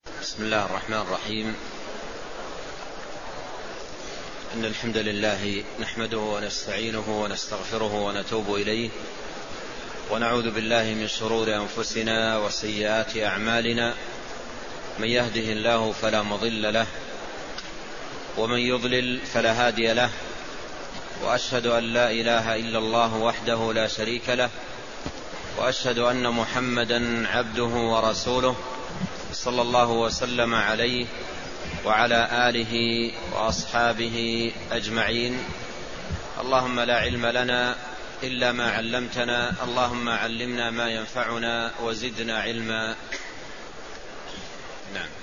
بسم الله الرحمن الرحيم. إن الحمد لله نحمده ونستعينه ونستغفره ونتوب إليه، ونعوذ بالله من شرور أنفسنا وسيئات أعمالنا. من يهده الله فلا مضل له، ومن يضلل فلا هادي له، وأشهد أن لا إله إلا الله وحده لا شريك له، وأشهد أن محمدا عبده ورسوله صلى الله وسلم عليه وعلى آله وأصحابه أجمعين. اللهم لا علم لنا إلا ما علمتنا، اللهم علمنا ما ينفعنا وزدنا علما. نعم.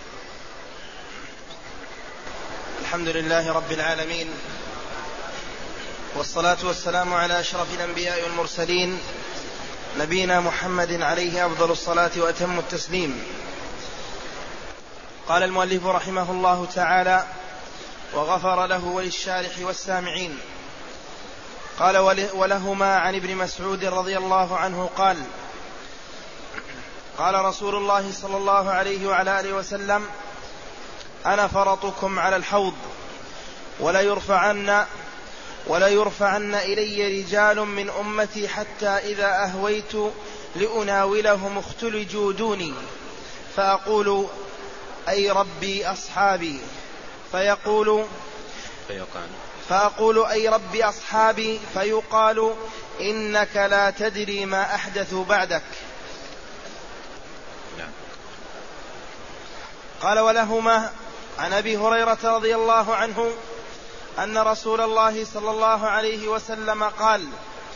الحمد لله رب العالمين، والصلاة والسلام على أشرف الأنبياء والمرسلين، نبينا محمد عليه أفضل الصلاة وأتم التسليم. قال المؤلف رحمه الله تعالى: وغفر له وللشارح والسامعين. قال: ولهما عن ابن مسعود رضي الله عنه قال: قال رسول الله صلى الله عليه وعلى آله وسلم: أنا فرطكم على الحوض، وليرفعن إلي رجال من أمتي حتى إذا أهويت لأناولهم اختلجوا دوني، فأقول: أي ربي أصحابي، فأقول: أي ربي أصحابي، فيقال: إنك لا تدري ما أحدثوا بعدك. قال: ولهما عن أبي هريرة رضي الله عنه أن رسول الله صلى الله عليه وسلم قال: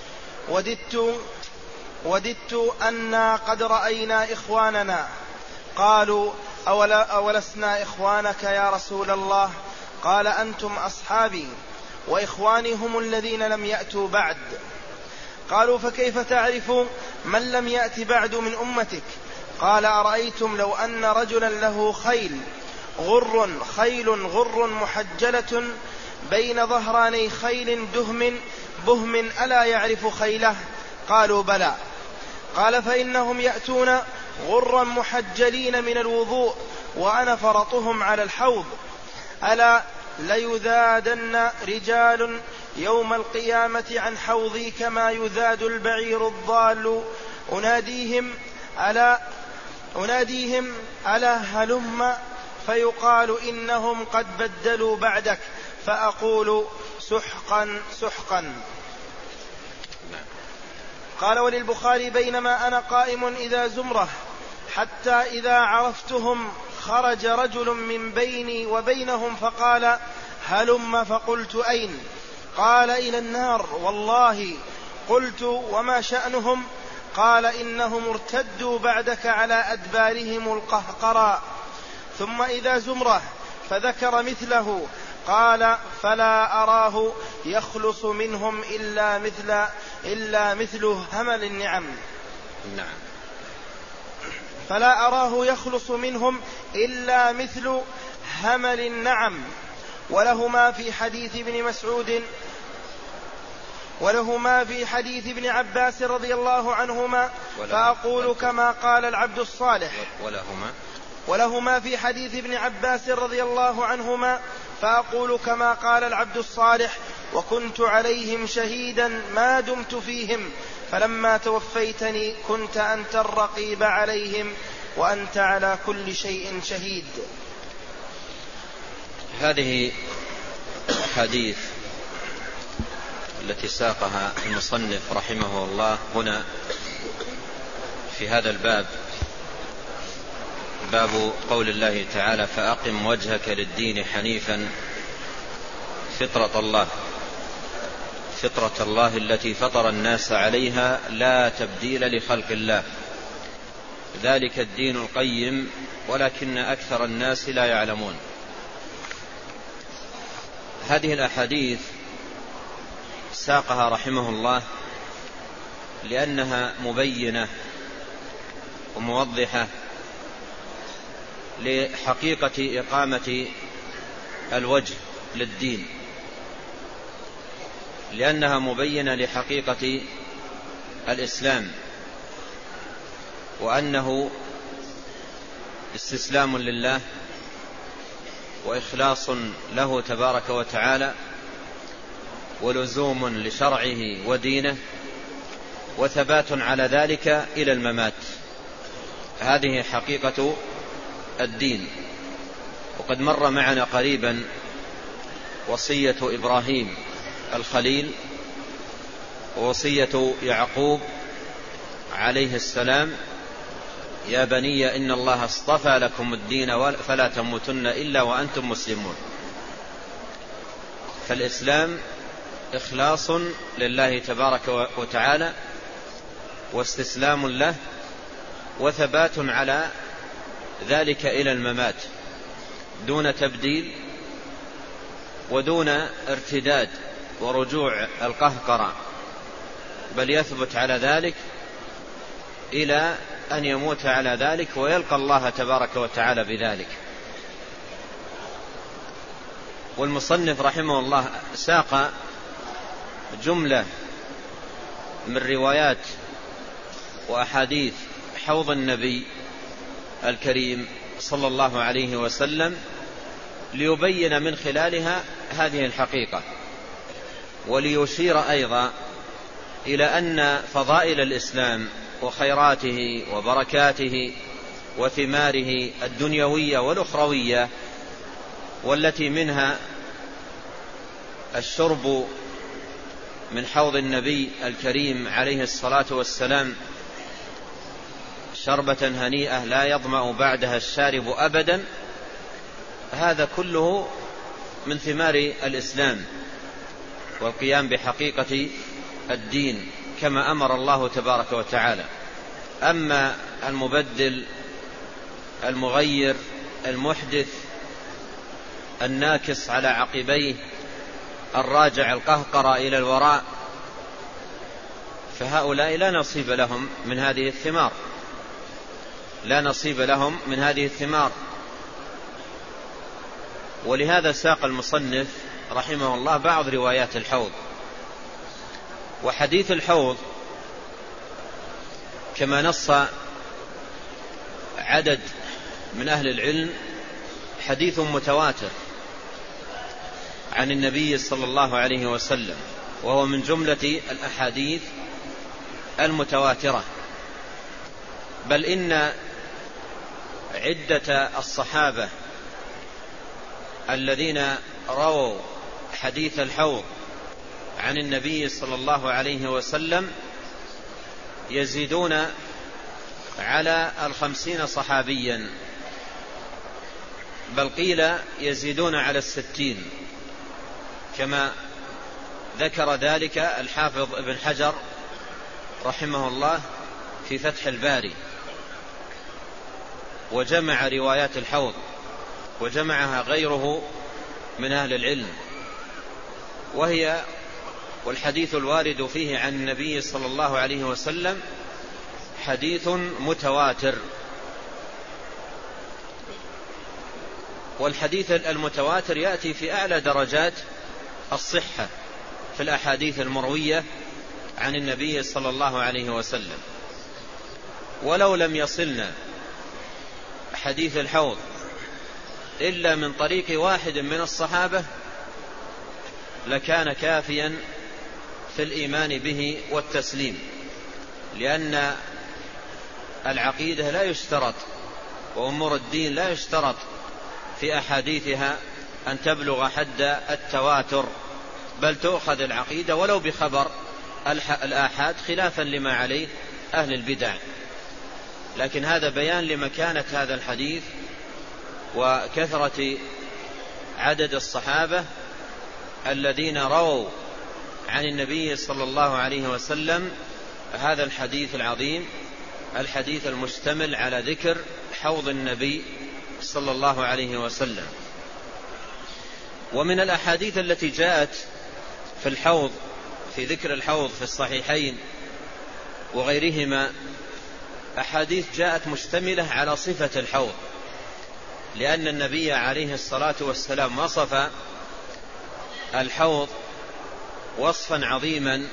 وددت أنا قد رأينا إخواننا. قالوا: أولسنا إخوانك يا رسول الله؟ قال: أنتم أصحابي، وإخواني هم الذين لم يأتوا بعد. قالوا: فكيف تعرف من لم يأت بعد من أمتك؟ قال: أرأيتم لو أن رجلا له خيل غر محجلة بين ظهراني خيل بهم ألا يعرف خيله؟ قالوا: بلى. قال: فإنهم يأتون غرا محجلين من الوضوء، وأنا فرطهم على الحوض. ألا ليذادن رجال يوم القيامة عن حوضي كما يذاد البعير الضال. أناديهم ألا هلم، فيقال: إنهم قد بدلوا بعدك، فأقول: سحقا سحقا. قال: وللبخاري: بينما أنا قائم إذا زمرة، حتى إذا عرفتهم خرج رجل من بيني وبينهم فقال: هلم. فقلت: أين؟ قال: إلى النار والله. قلت: وما شأنهم؟ قال: إنهم ارتدوا بعدك على أدبارهم القهقراء. ثم إذا زمرة، فذكر مثله. قال: فلا أراه يخلص منهم إلا مثل همل النعم. فلا أراه يخلص منهم إلا مثل همل النعم. ولهما في حديث ابن عباس رضي الله عنهما، فأقول كما قال العبد الصالح. ولهما في حديث ابن عباس رضي الله عنهما، فأقول كما قال العبد الصالح: وكنت عليهم شهيدا ما دمت فيهم، فلما توفيتني كنت أنت الرقيب عليهم، وأنت على كل شيء شهيد. هذه الحديث التي ساقها المصنف رحمه الله هنا في هذا الباب، باب قول الله تعالى: فأقم وجهك للدين حنيفا فطرة الله التي فطر الناس عليها لا تبديل لخلق الله، ذلك الدين القيم ولكن أكثر الناس لا يعلمون. هذه الأحاديث ساقها رحمه الله لأنها مبينة وموضحة لحقيقة إقامة الوجه للدين، لأنها مبينة لحقيقة الإسلام، وأنه استسلام لله وإخلاص له تبارك وتعالى ولزوم لشرعه ودينه وثبات على ذلك إلى الممات. هذه حقيقة الدين. وقد مر معنا قريبا وصية إبراهيم الخليل ووصية يعقوب عليه السلام: يا بني إن الله اصطفى لكم الدين فلا تموتن إلا وأنتم مسلمون. فالإسلام إخلاص لله تبارك وتعالى واستسلام له وثبات على ذلك إلى الممات دون تبديل ودون ارتداد ورجوع القهقرة، بل يثبت على ذلك إلى أن يموت على ذلك ويلقى الله تبارك وتعالى بذلك. والمصنف رحمه الله ساق جملة من روايات وأحاديث حوض النبي الكريم صلى الله عليه وسلم ليبين من خلالها هذه الحقيقة، وليشير أيضا إلى أن فضائل الإسلام وخيراته وبركاته وثماره الدنيوية والأخروية، والتي منها الشرب من حوض النبي الكريم عليه الصلاة والسلام شربة هنيئة لا يظمأ بعدها الشارب أبدا، هذا كله من ثمار الإسلام والقيام بحقيقة الدين كما أمر الله تبارك وتعالى. أما المبدل المغير المحدث الناكس على عقبيه الراجع القهقر إلى الوراء، فهؤلاء لا نصيب لهم من هذه الثمار، لا نصيب لهم من هذه الثمار. ولهذا ساق المصنف رحمه الله بعض روايات الحوض. وحديث الحوض كما نص عدد من أهل العلم حديث متواتر عن النبي صلى الله عليه وسلم، وهو من جملة الأحاديث المتواترة. بل إن عدة الصحابة الذين رووا حديث الحوض عن النبي صلى الله عليه وسلم يزيدون على 50 صحابيا، بل قيل يزيدون على 60، كما ذكر ذلك الحافظ ابن حجر رحمه الله في فتح الباري، وجمع روايات الحوض وجمعها غيره من أهل العلم، والحديث الوارد فيه عن النبي صلى الله عليه وسلم حديث متواتر. والحديث المتواتر يأتي في أعلى درجات الصحة في الأحاديث المروية عن النبي صلى الله عليه وسلم. ولو لم يصلنا حديث الحوض إلا من طريق واحد من الصحابة لكان كافيا في الإيمان به والتسليم، لأن العقيدة لا يشترط وأمور الدين لا يشترط في أحاديثها أن تبلغ حد التواتر، بل تؤخذ العقيدة ولو بخبر الآحاد خلافا لما عليه أهل البدع. لكن هذا بيان لمكانة هذا الحديث وكثرة عدد الصحابة الذين رووا عن النبي صلى الله عليه وسلم هذا الحديث العظيم، الحديث المشتمل على ذكر حوض النبي صلى الله عليه وسلم. ومن الأحاديث التي جاءت في الحوض، في ذكر الحوض في الصحيحين وغيرهما، أحاديث جاءت مشتملة على صفة الحوض، لأن النبي عليه الصلاة والسلام وصف الحوض وصفا عظيما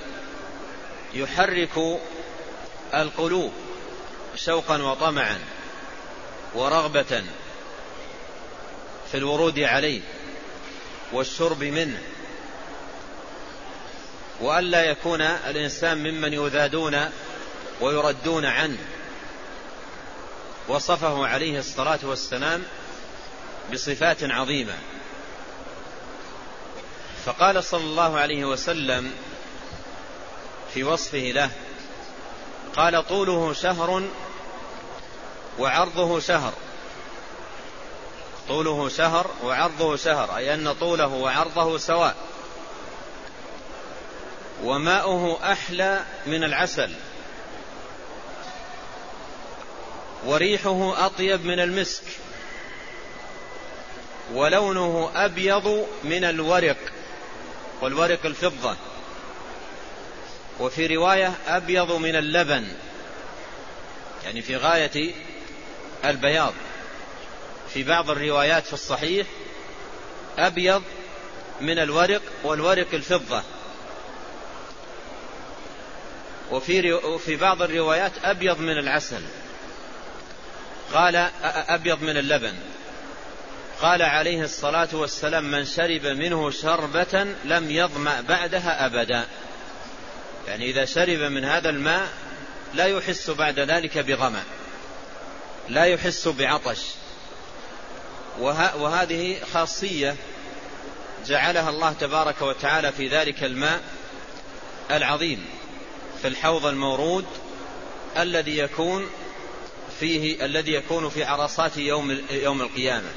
يحرك القلوب شوقا وطمعا، ورغبة في الورود عليه والشرب منه، وألا يكون الإنسان ممن يذادون ويردون عنه. وصفه عليه الصلاة والسلام بصفات عظيمة، فقال صلى الله عليه وسلم في وصفه له، قال: طوله شهر وعرضه شهر. طوله شهر وعرضه شهر، أي أن طوله وعرضه سواء. وماؤه أحلى من العسل، وريحه أطيب من المسك، ولونه أبيض من الورق، والورق الفضة. وفي رواية أبيض من اللبن، يعني في غاية البياض. في بعض الروايات في الصحيح أبيض من الورق، والورق الفضة. وفي بعض الروايات أبيض من العسل، قال أبيض من اللبن. قال عليه الصلاة والسلام: من شرب منه شربة لم يظمأ بعدها أبدا. يعني إذا شرب من هذا الماء لا يحس بعد ذلك بظمأ، لا يحس بعطش. وهذه خاصية جعلها الله تبارك وتعالى في ذلك الماء العظيم، في الحوض المورود الذي يكون في عرصات يوم القيامة.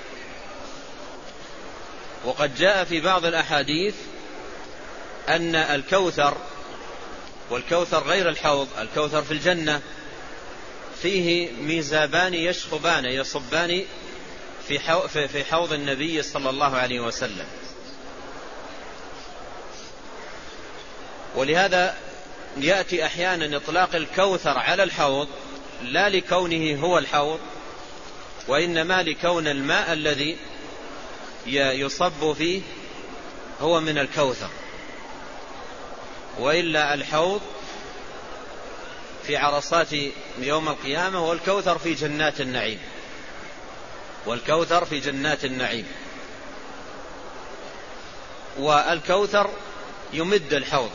وقد جاء في بعض الأحاديث أن الكوثر، والكوثر غير الحوض، الكوثر في الجنة، فيه ميزابان يشخبان يصبان في حوض النبي صلى الله عليه وسلم. ولهذا يأتي أحيانا إطلاق الكوثر على الحوض لا لكونه هو الحوض، وإنما لكون الماء الذي يصب فيه هو من الكوثر. وإلا الحوض في عرصات يوم القيامة، والكوثر في جنات النعيم، والكوثر في جنات النعيم. والكوثر يمد الحوض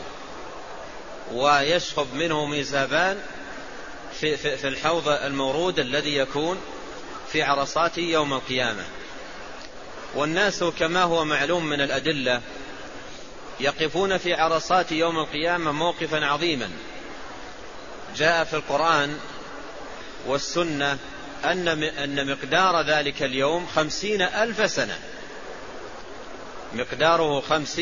ويشخب منه ميزابان في الحوض المورود الذي يكون في عرصات يوم القيامة. والناس كما هو معلوم من الأدلة يقفون في عرصات يوم القيامة موقفا عظيما. جاء في القرآن والسنة أن مقدار ذلك اليوم 50,000 سنة، مقداره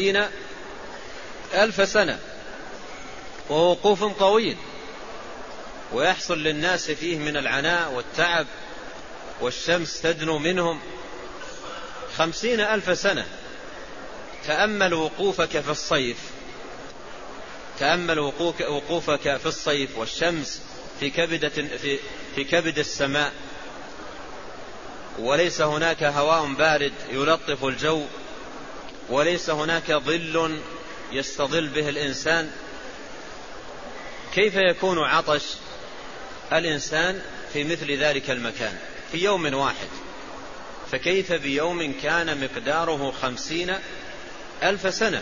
50,000 سنة، ووقوف طويل، ويحصل للناس فيه من العناء والتعب، والشمس تدنو منهم 50,000 سنة. تأمل وقوفك في الصيف، تأمل وقوفك في الصيف والشمس في كبد السماء، وليس هناك هواء بارد يلطف الجو، وليس هناك ظل يستظل به الإنسان. كيف يكون عطش الإنسان في مثل ذلك المكان في يوم واحد؟ فكيف بيوم كان مقداره 50,000 سنة؟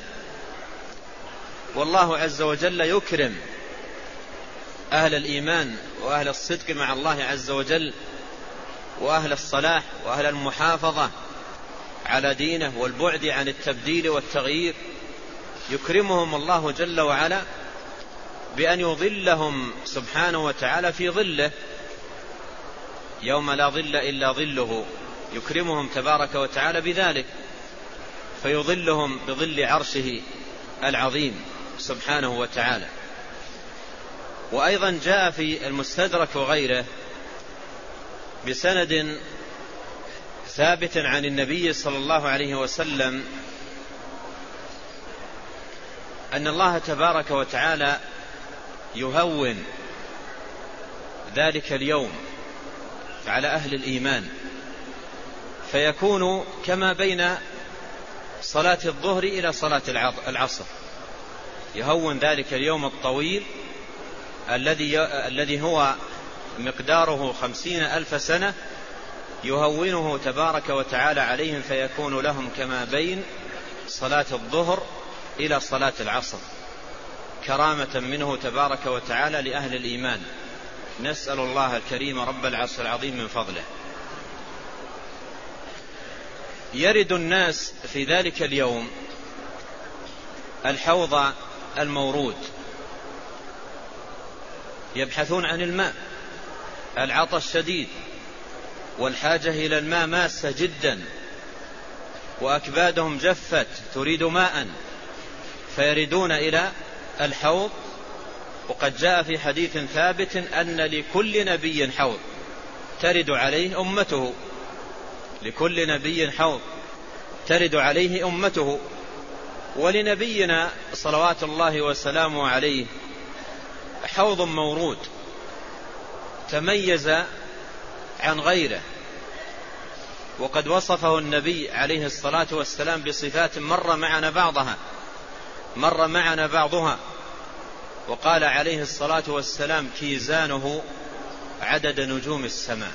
والله عز وجل يكرم أهل الإيمان وأهل الصدق مع الله عز وجل، وأهل الصلاح وأهل المحافظة على دينه والبعد عن التبديل والتغيير. يكرمهم الله جل وعلا بأن يظلهم سبحانه وتعالى في ظله يوم لا ظل إلا ظله. يكرمهم تبارك وتعالى بذلك، فيظلهم بظل عرشه العظيم سبحانه وتعالى. وأيضا جاء في المستدرك وغيره بسند ثابت عن النبي صلى الله عليه وسلم أن الله تبارك وتعالى يهون ذلك اليوم على أهل الإيمان، فيكون كما بين صلاة الظهر إلى صلاة العصر. يهون ذلك اليوم الطويل الذي هو مقداره 50,000 سنة، يهونه تبارك وتعالى عليهم فيكون لهم كما بين صلاة الظهر إلى صلاة العصر، كرامة منه تبارك وتعالى لأهل الإيمان. نسأل الله الكريم رب العرش العظيم من فضله. يرد الناس في ذلك اليوم الحوض المورود، يبحثون عن الماء، العطش شديد والحاجة إلى الماء ماسة جدا، وأكبادهم جفت تريد ماء، فيردون إلى الحوض. وقد جاء في حديث ثابت أن لكل نبي حوض ترد عليه أمته، لكل نبي حوض ترد عليه أمته. ولنبينا صلوات الله وسلامه عليه حوض مورود تميز عن غيره، وقد وصفه النبي عليه الصلاة والسلام بصفات مر معنا بعضها، وقال عليه الصلاة والسلام: كيزانه عدد نجوم السماء،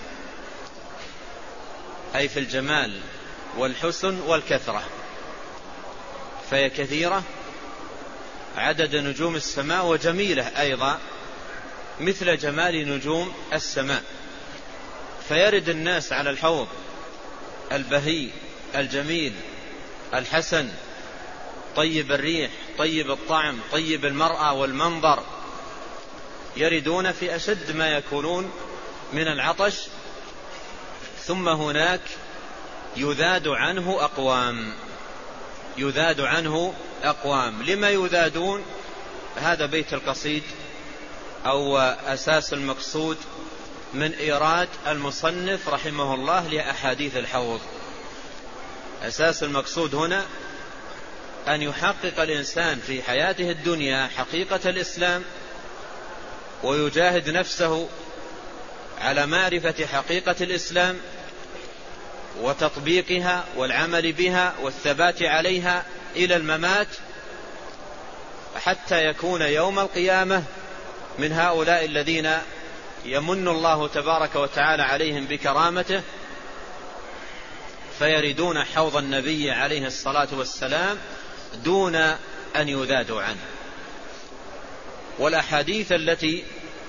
أي في الجمال والحسن والكثرة، فهي كثيرة عدد نجوم السماء، وجميلة أيضا مثل جمال نجوم السماء. فيرد الناس على الحوض البهي الجميل الحسن، طيب الريح، طيب الطعم، طيب المرأة والمنظر، يردون في أشد ما يكونون من العطش. ثم هناك يذاد عنه أقوام. لما يذادون؟ هذا بيت القصيد أو أساس المقصود من إيراد المصنف رحمه الله لأحاديث الحوض. أساس المقصود هنا أن يحقق الإنسان في حياته الدنيا حقيقة الإسلام، ويجاهد نفسه على معرفة حقيقة الإسلام وتطبيقها والعمل بها والثبات عليها إلى الممات، حتى يكون يوم القيامة من هؤلاء الذين يمن الله تبارك وتعالى عليهم بكرامته، فيردون حوض النبي عليه الصلاة والسلام دون أن يذادوا عنه. والأحاديث التي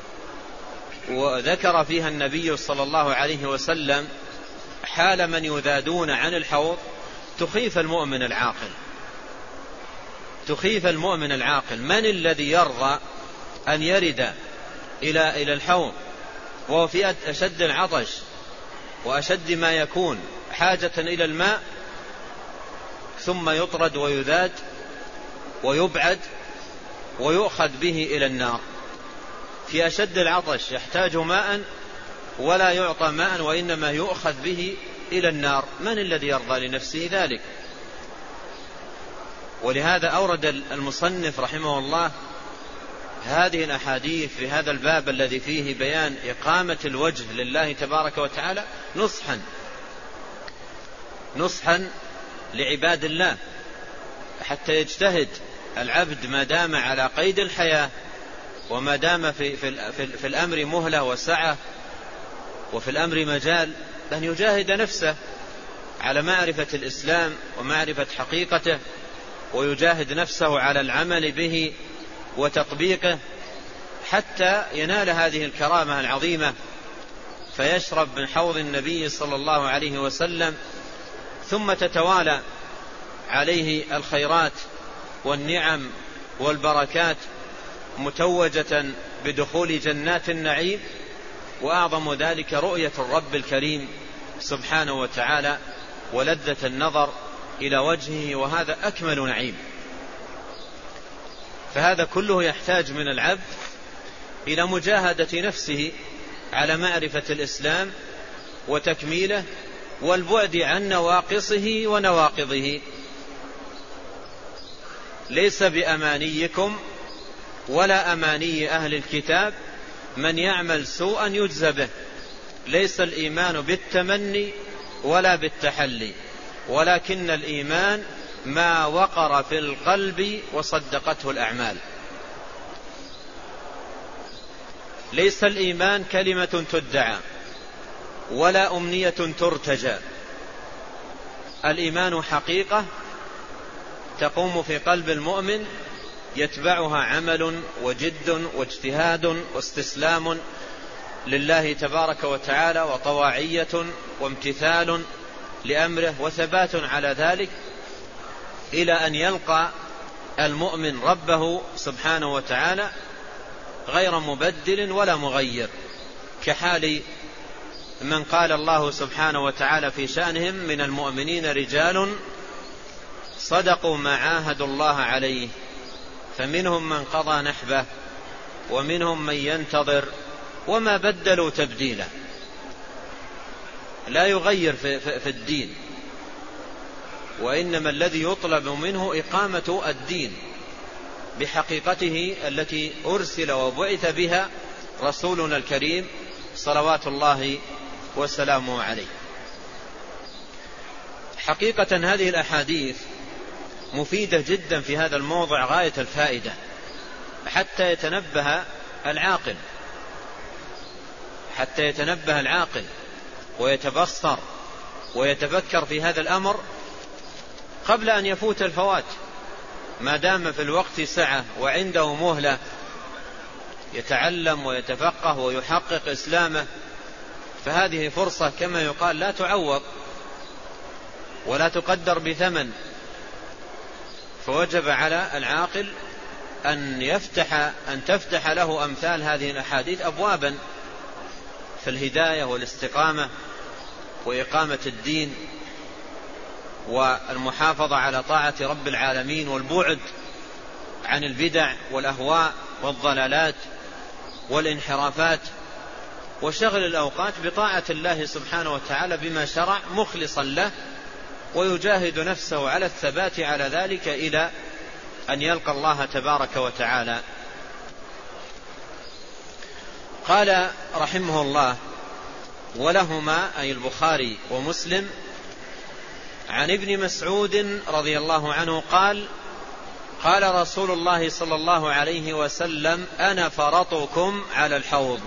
ذكر فيها النبي صلى الله عليه وسلم حال من يذادون عن الحوض تخيف المؤمن العاقل. من الذي يرضى أن يرد إلى الحوض وهو في أشد العطش وأشد ما يكون حاجة إلى الماء، ثم يطرد ويذاد ويبعد ويؤخذ به إلى النار؟ في أشد العطش يحتاج ماء ولا يعطى ماء، وإنما يؤخذ به إلى النار. من الذي يرضى لنفسه ذلك؟ ولهذا أورد المصنف رحمه الله هذه الأحاديث في هذا الباب الذي فيه بيان إقامة الوجه لله تبارك وتعالى نصحا لعباد الله، حتى يجتهد العبد ما دام على قيد الحياة، وما دام في الأمر مهلة وسعة، وفي الأمر مجال، أن يجاهد نفسه على معرفة الإسلام ومعرفة حقيقته، ويجاهد نفسه على العمل به وتطبيقه، حتى ينال هذه الكرامة العظيمة، فيشرب من حوض النبي صلى الله عليه وسلم، ثم تتوالى عليه الخيرات والنعم والبركات متوجة بدخول جنات النعيم. وأعظم ذلك رؤية الرب الكريم سبحانه وتعالى ولذة النظر إلى وجهه، وهذا أكمل نعيم. فهذا كله يحتاج من العبد إلى مجاهدة نفسه على معرفة الإسلام وتكميله، والبعد عن نواقصه ونواقضه. ليس بأمانيكم ولا أماني أهل الكتاب من يعمل سوءا يجزى به. ليس الإيمان بالتمني ولا بالتحلي، ولكن الإيمان ما وقر في القلب وصدقته الأعمال. ليس الإيمان كلمة تدعى، ولا أمنية ترتجى. الإيمان حقيقة تقوم في قلب المؤمن، يتبعها عمل وجد واجتهاد واستسلام لله تبارك وتعالى، وطواعية وامتثال لأمره وثبات على ذلك، إلى أن يلقى المؤمن ربه سبحانه وتعالى غير مبدل ولا مغير، كحال من قال الله سبحانه وتعالى في شأنهم: من المؤمنين رجال صدقوا ما عاهدوا الله عليه فمنهم من قضى نحبه ومنهم من ينتظر وما بدلوا تبديلا. لا يغير في الدين، وإنما الذي يطلب منه إقامة الدين بحقيقته التي أرسل وبعث بها رسولنا الكريم صلوات الله وسلامه عليه. حقيقة هذه الأحاديث مفيدة جدا في هذا الموضع غاية الفائدة، حتى يتنبه العاقل ويتبصر ويتفكر في هذا الأمر قبل أن يفوت الفوات، ما دام في الوقت سعة وعنده مهلة يتعلم ويتفقه ويحقق إسلامه، فهذه فرصة كما يقال لا تعوض ولا تقدر بثمن. فوجب على العاقل أن تفتح له أمثال هذه الأحاديث أبوابا في الهداية والاستقامة وإقامة الدين والمحافظة على طاعة رب العالمين والبعد عن البدع والأهواء والضلالات والانحرافات، وشغل الأوقات بطاعة الله سبحانه وتعالى بما شرع مخلصا له، ويجاهد نفسه على الثبات على ذلك إلى أن يلقى الله تبارك وتعالى. قال رحمه الله: ولهما أي البخاري ومسلم عن ابن مسعود رضي الله عنه قال: قال رسول الله صلى الله عليه وسلم: أنا فرطكم على الحوض.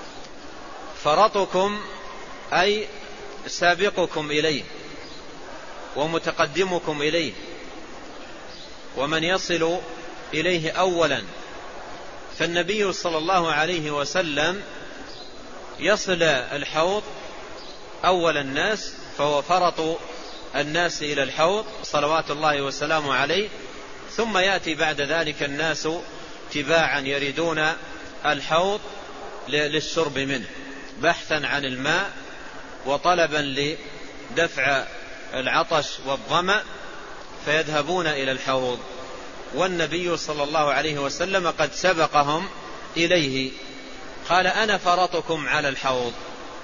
فرطكم أي سابقكم إليه ومتقدمكم إليه، ومن يصل إليه أولا. فالنبي صلى الله عليه وسلم يصل الحوض أول الناس، فهو فرط الناس إلى الحوض صلوات الله وسلامه عليه، ثم يأتي بعد ذلك الناس تباعا يريدون الحوض للشرب منه بحثا عن الماء وطلبا لدفع العطش والظمأ، فيذهبون إلى الحوض، والنبي صلى الله عليه وسلم قد سبقهم إليه. قال: أنا فرطكم على الحوض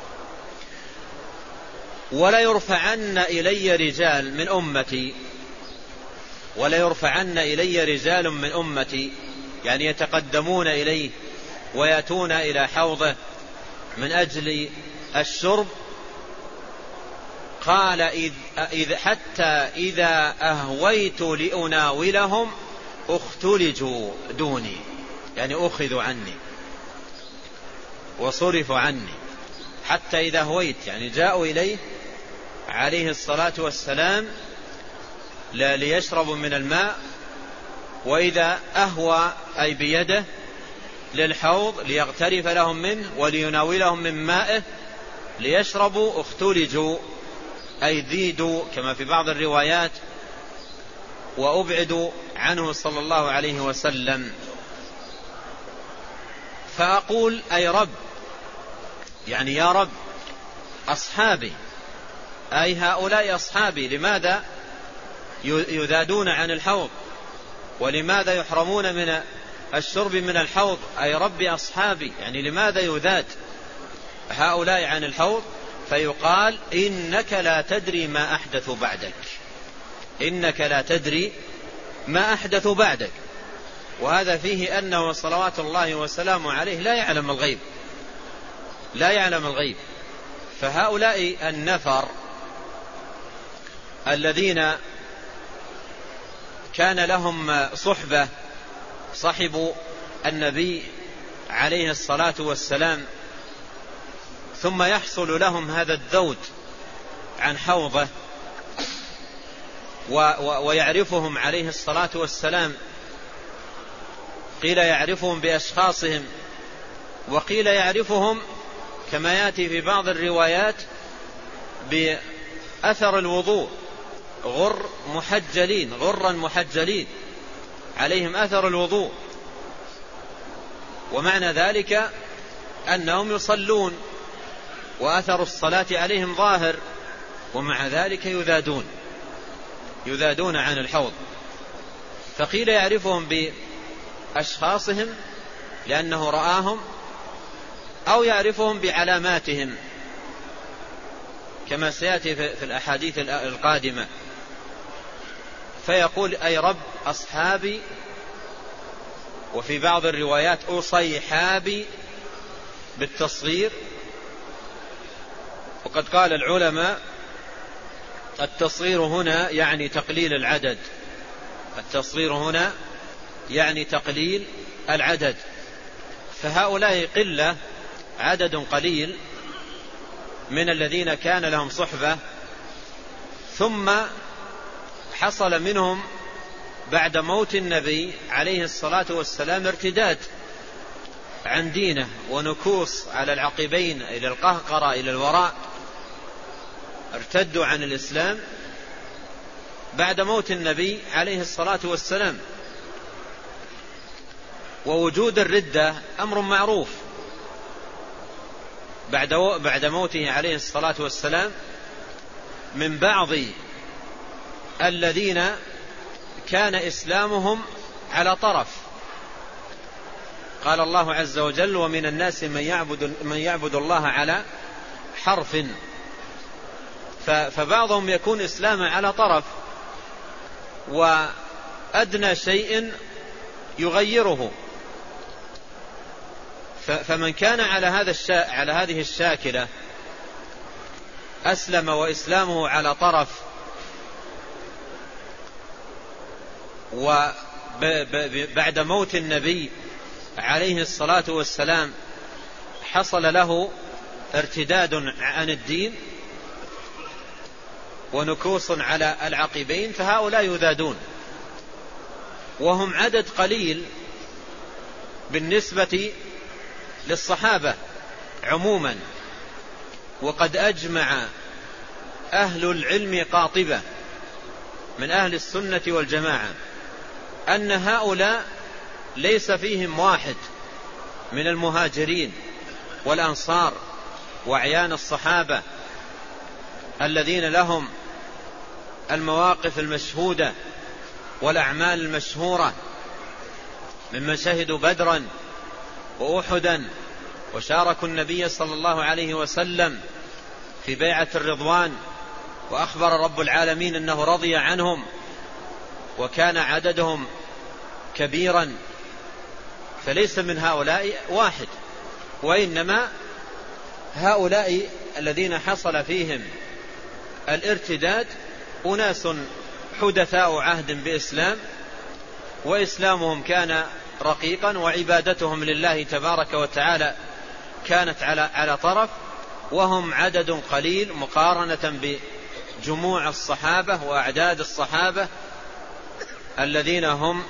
ولا يرفعن إلي رجال من أمتي. ولا يرفعن إلي رجال من أمتي يعني يتقدمون إليه ويأتون إلى حوضه من أجل الشرب. قال: حتى إذا أهويت لأناولهم اختلجوا دوني، يعني أخذوا عني وصرفوا عني. حتى إذا هويت يعني جاءوا إليه عليه الصلاة والسلام ليشربوا من الماء، وإذا أهوى أي بيده للحوض ليغترف لهم منه وليناولهم من مائه ليشربوا اختلجوا أي ذيدوا كما في بعض الروايات، وأبعدوا عنه صلى الله عليه وسلم. فأقول: أي رب، يعني يا رب، أصحابي أي هؤلاء أصحابي لماذا يذادون عن الحوض ولماذا يحرمون من الشرب من الحوض؟ أي ربي أصحابي، يعني لماذا يذاد هؤلاء عن الحوض؟ فيقال: إنك لا تدري ما أحدث بعدك، إنك لا تدري ما أحدث بعدك. وهذا فيه أنه صلوات الله وسلامه عليه لا يعلم الغيب، لا يعلم الغيب. فهؤلاء النفر الذين كان لهم صحبة صحبوا النبي عليه الصلاة والسلام ثم يحصل لهم هذا الذود عن حوضه ويعرفهم عليه الصلاة والسلام، قيل يعرفهم بأشخاصهم، وقيل يعرفهم كما يأتي في بعض الروايات بأثر الوضوء، غرا محجلين عليهم أثر الوضوء، ومعنى ذلك أنهم يصلون وأثر الصلاة عليهم ظاهر، ومع ذلك يذادون عن الحوض. فقيل يعرفهم بأشخاصهم لأنه رآهم، أو يعرفهم بعلاماتهم كما سيأتي في الأحاديث القادمة، فيقول أي رب أصحابي، وفي بعض الروايات أصيحابي بالتصغير. وقد قال العلماء التصغير هنا يعني تقليل العدد، التصغير هنا يعني تقليل العدد، فهؤلاء قلة، عدد قليل من الذين كان لهم صحبة، ثم حصل منهم بعد موت النبي عليه الصلاة والسلام ارتداد عن دينه ونكوص على العقبين إلى القهقرة إلى الوراء، ارتدوا عن الإسلام بعد موت النبي عليه الصلاة والسلام. ووجود الردة أمر معروف بعد موته عليه الصلاة والسلام من بعض الذين كان إسلامهم على طرف. قال الله عز وجل ومن الناس من يعبد الله على حرف، فبعضهم يكون إسلامه على طرف وأدنى شيء يغيره، فمن كان على هذه الشاكلة أسلم وإسلامه على طرف، وبعد موت النبي عليه الصلاة والسلام حصل له ارتداد عن الدين ونكوص على العقبين، فهؤلاء يذادون، وهم عدد قليل بالنسبة للصحابة عموما. وقد أجمع أهل العلم قاطبة من أهل السنة والجماعة أن هؤلاء ليس فيهم واحد من المهاجرين والأنصار وأعيان الصحابة الذين لهم المواقف المشهودة والأعمال المشهورة، ممن شهدوا بدرا وأحدا وشاركوا النبي صلى الله عليه وسلم في بيعة الرضوان، وأخبر رب العالمين أنه رضي عنهم، وكان عددهم كبيرا. فليس من هؤلاء واحد، وإنما هؤلاء الذين حصل فيهم الارتداد أناس حدثاء عهد بإسلام، وإسلامهم كان رقيقا، وعبادتهم لله تبارك وتعالى كانت على طرف، وهم عدد قليل مقارنة بجموع الصحابة وأعداد الصحابة الذين هم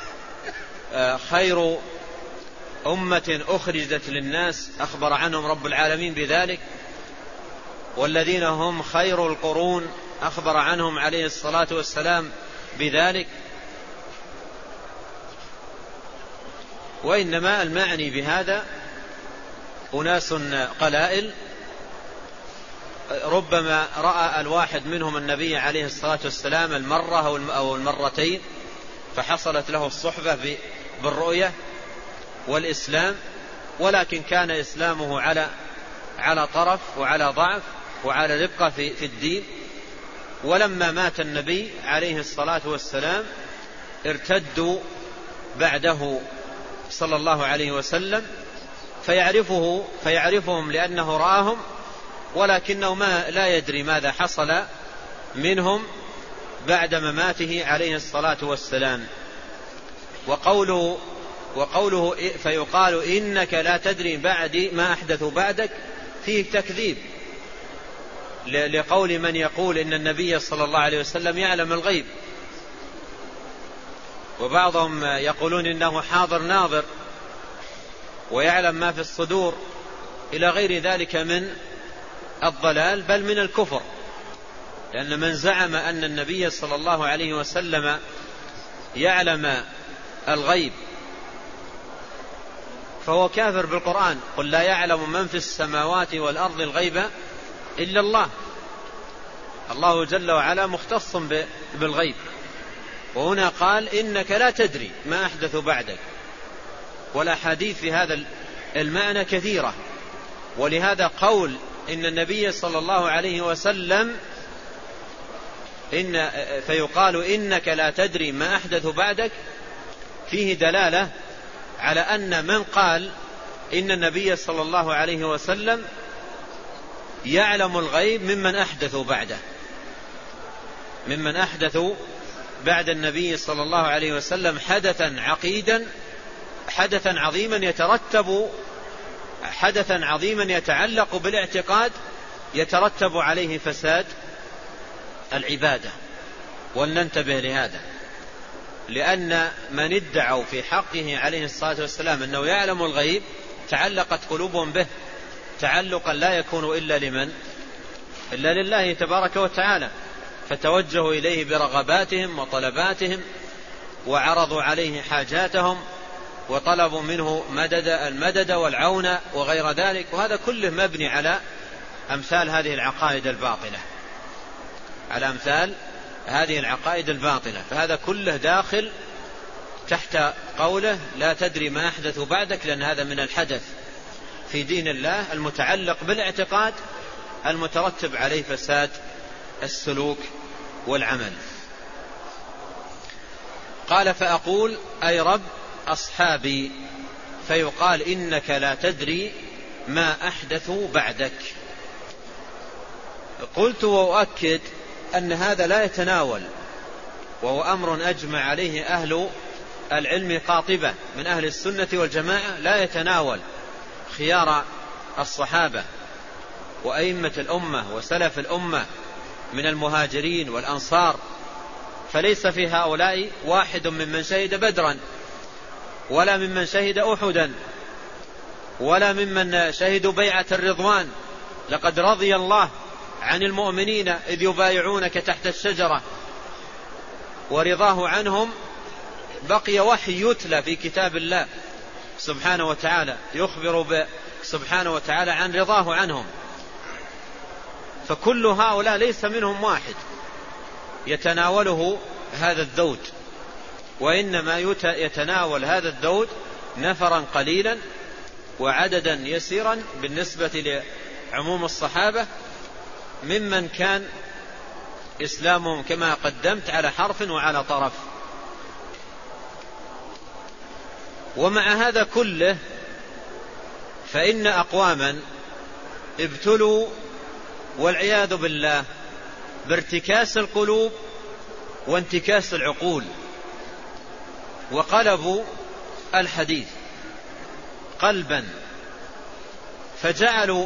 خير أمة أخرجت للناس، أخبر عنهم رب العالمين بذلك، والذين هم خير القرون أخبر عنهم عليه الصلاة والسلام بذلك. وإنما المعني بهذا أناس قلائل، ربما رأى الواحد منهم النبي عليه الصلاة والسلام المرة أو المرتين، فحصلت له الصحبة بالرؤية والإسلام، ولكن كان إسلامه على طرف وعلى ضعف وعلى رقة في الدين. ولما مات النبي عليه الصلاة والسلام ارتدوا بعده صلى الله عليه وسلم، فيعرفهم لأنه رآهم، ولكنه لا يدري ماذا حصل منهم بعد مماته عليه الصلاة والسلام. وقوله فيقال إنك لا تدري بعدي ما أحدثوا بعدك، فيه تكذيب لقول من يقول إن النبي صلى الله عليه وسلم يعلم الغيب، وبعضهم يقولون إنه حاضر ناظر ويعلم ما في الصدور، إلى غير ذلك من الضلال بل من الكفر. لأن من زعم أن النبي صلى الله عليه وسلم يعلم الغيب فهو كافر بالقرآن. قل لا يعلم من في السماوات والأرض الغيب إلا الله. الله جل وعلا مختص بالغيب، وهنا قال إنك لا تدري ما أحدث بعدك. والأحاديث في هذا المعنى كثيرة، ولهذا قول إن النبي صلى الله عليه وسلم فيقال إنك لا تدري ما أحدث بعدك فيه دلالة على أن من قال إن النبي صلى الله عليه وسلم يعلم الغيب ممن أحدثوا بعده، ممن أحدثوا بعد النبي صلى الله عليه وسلم حدثا عظيما يتعلق بالاعتقاد يترتب عليه فساد العبادة. ولننتبه لهذا، لأن من ادعوا في حقه عليه الصلاة والسلام أنه يعلم الغيب تعلقت قلوبهم به تعلقا لا يكون إلا لله تبارك وتعالى، فتوجهوا إليه برغباتهم وطلباتهم، وعرضوا عليه حاجاتهم، وطلبوا منه المدد والعون وغير ذلك. وهذا كله مبني على أمثال هذه العقائد الباطلة، فهذا كله داخل تحت قوله لا تدري ما أحدث بعدك، لأن هذا من الحدث في دين الله المتعلق بالاعتقاد المترتب عليه فساد السلوك والعمل. قال فأقول أي رب أصحابي، فيقال إنك لا تدري ما أحدثوا بعدك. قلت وأؤكد أن هذا لا يتناول، وهو أمر أجمع عليه أهل العلم قاطبة من أهل السنة والجماعة، لا يتناول خيار الصحابة وأئمة الأمة وسلف الأمة من المهاجرين والأنصار، فليس في هؤلاء واحد ممن شهد بدرا، ولا ممن شهد أحدا، ولا ممن شهدوا بيعة الرضوان. لقد رضي الله عن المؤمنين إذ يبايعونك تحت الشجرة، ورضاه عنهم بقي وحي يتلى في كتاب الله سبحانه وتعالى يخبر سبحانه وتعالى عن رضاه عنهم. فكل هؤلاء ليس منهم واحد يتناوله هذا الذود، وإنما يتناول هذا الذود نفرا قليلا وعددا يسيرا بالنسبة لعموم الصحابة، ممن كان إسلامهم كما قدمت على حرف وعلى طرف. ومع هذا كله فإن أقواما ابتلوا والعياذ بالله بارتكاس القلوب وانتكاس العقول، وقلبوا الحديث قلبا، فجعلوا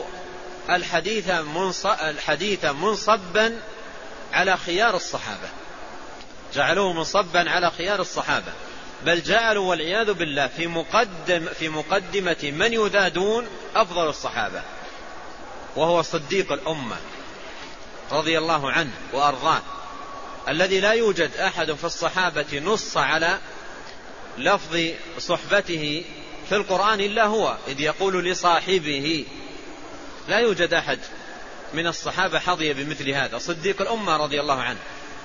الحديث منصبا على خيار الصحابة، جعلوه منصبا على خيار الصحابة، بل جعلوا والعياذ بالله في مقدمة من يذادون أفضل الصحابة، وهو صديق الأمة رضي الله عنه وأرضاه، الذي لا يوجد أحد في الصحابة نص على لفظ صحبته في القرآن إلا هو، إذ يقول لصاحبه. لا يوجد أحد من الصحابة حظي بمثل هذا، صديق الأمة رضي الله عنه،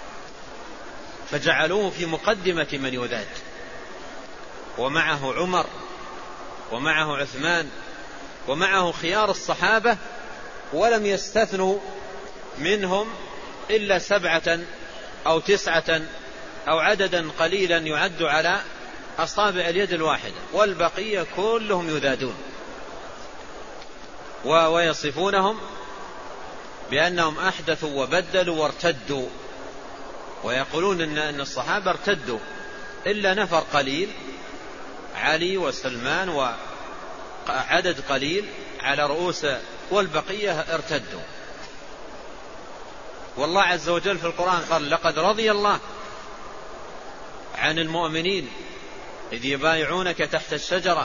فجعلوه في مقدمة من يذاد، ومعه عمر ومعه عثمان ومعه خيار الصحابة، ولم يستثنوا منهم إلا 7 أو 9 أو عددا قليلا يعد على أصابع اليد الواحدة، والبقية كلهم يذادون، ويصفونهم بأنهم أحدثوا وبدلوا وارتدوا، ويقولون أن الصحابة ارتدوا إلا نفر قليل، علي وسلمان عدد قليل على رؤوس والبقية ارتدوا. والله عز وجل في القرآن قال لقد رضي الله عن المؤمنين إذ يبايعونك تحت الشجرة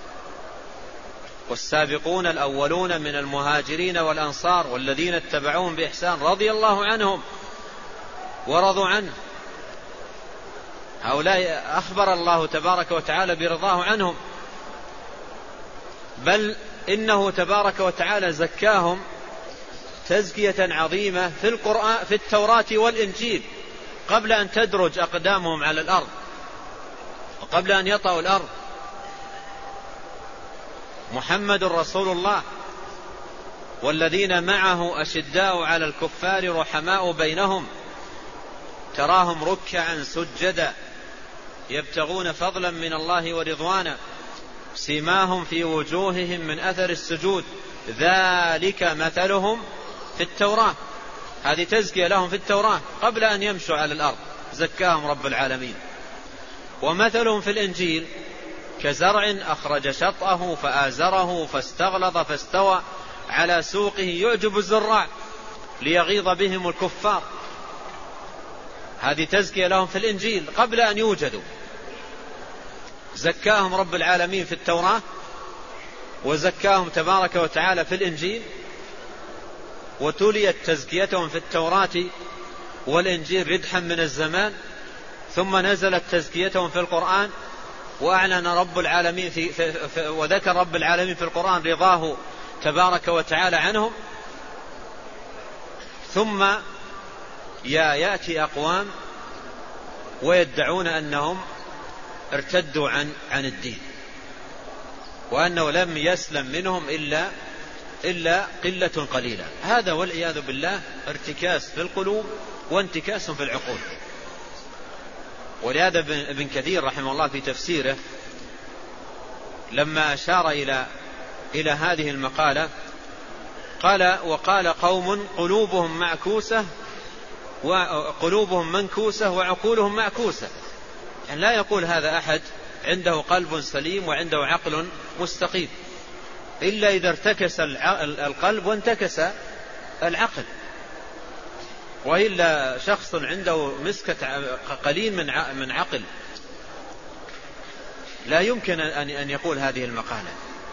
والسابقون الأولون من المهاجرين والأنصار والذين اتبعوهم بإحسان رضي الله عنهم ورضوا عنه. هؤلاء أخبر الله تبارك وتعالى برضاه عنهم، بل إنه تبارك وتعالى زكاهم تزكية عظيمة في القرآن في التوراة والإنجيل قبل أن تدرج أقدامهم على الأرض وقبل أن يطأوا الأرض. محمد رسول الله والذين معه أشداء على الكفار رحماء بينهم تراهم ركعا سجدا يبتغون فضلا من الله ورضوانا سيماهم في وجوههم من أثر السجود ذلك مثلهم في التوراة. هذه تزكية لهم في التوراة قبل أن يمشوا على الأرض، زكاهم رب العالمين. ومثلهم في الإنجيل كزرع أخرج شطأه فآزره فاستغلظ فاستوى على سوقه يعجب الزراع ليغيظ بهم الكفار. هذه تزكية لهم في الإنجيل قبل أن يوجدوا، زكاهم رب العالمين في التوراة وزكاهم تبارك وتعالى في الإنجيل، وتليت تزكيتهم في التوراة والإنجيل ردحا من الزمان، ثم نزلت تزكيتهم في القرآن وأعلن رب العالمين وذكر رب العالمين في القرآن رضاه تبارك وتعالى عنهم. ثم يأتي أقوام ويدعون أنهم ارتدوا عن الدين وأنه لم يسلم منهم إلا قلة قليلة. هذا والعياذ بالله ارتكاس في القلوب وانتكاس في العقول. ولهذا ابن كثير رحمه الله في تفسيره لما أشار إلى هذه المقالة قال وقال قوم قلوبهم معكوسة وقلوبهم منكوسة وعقولهم معكوسة. يعني لا يقول هذا أحد عنده قلب سليم وعنده عقل مستقيم إلا إذا ارتكس القلب وانتكس العقل، وإلا شخص عنده مسكة قليل من عقل لا يمكن أن يقول هذه المقالة.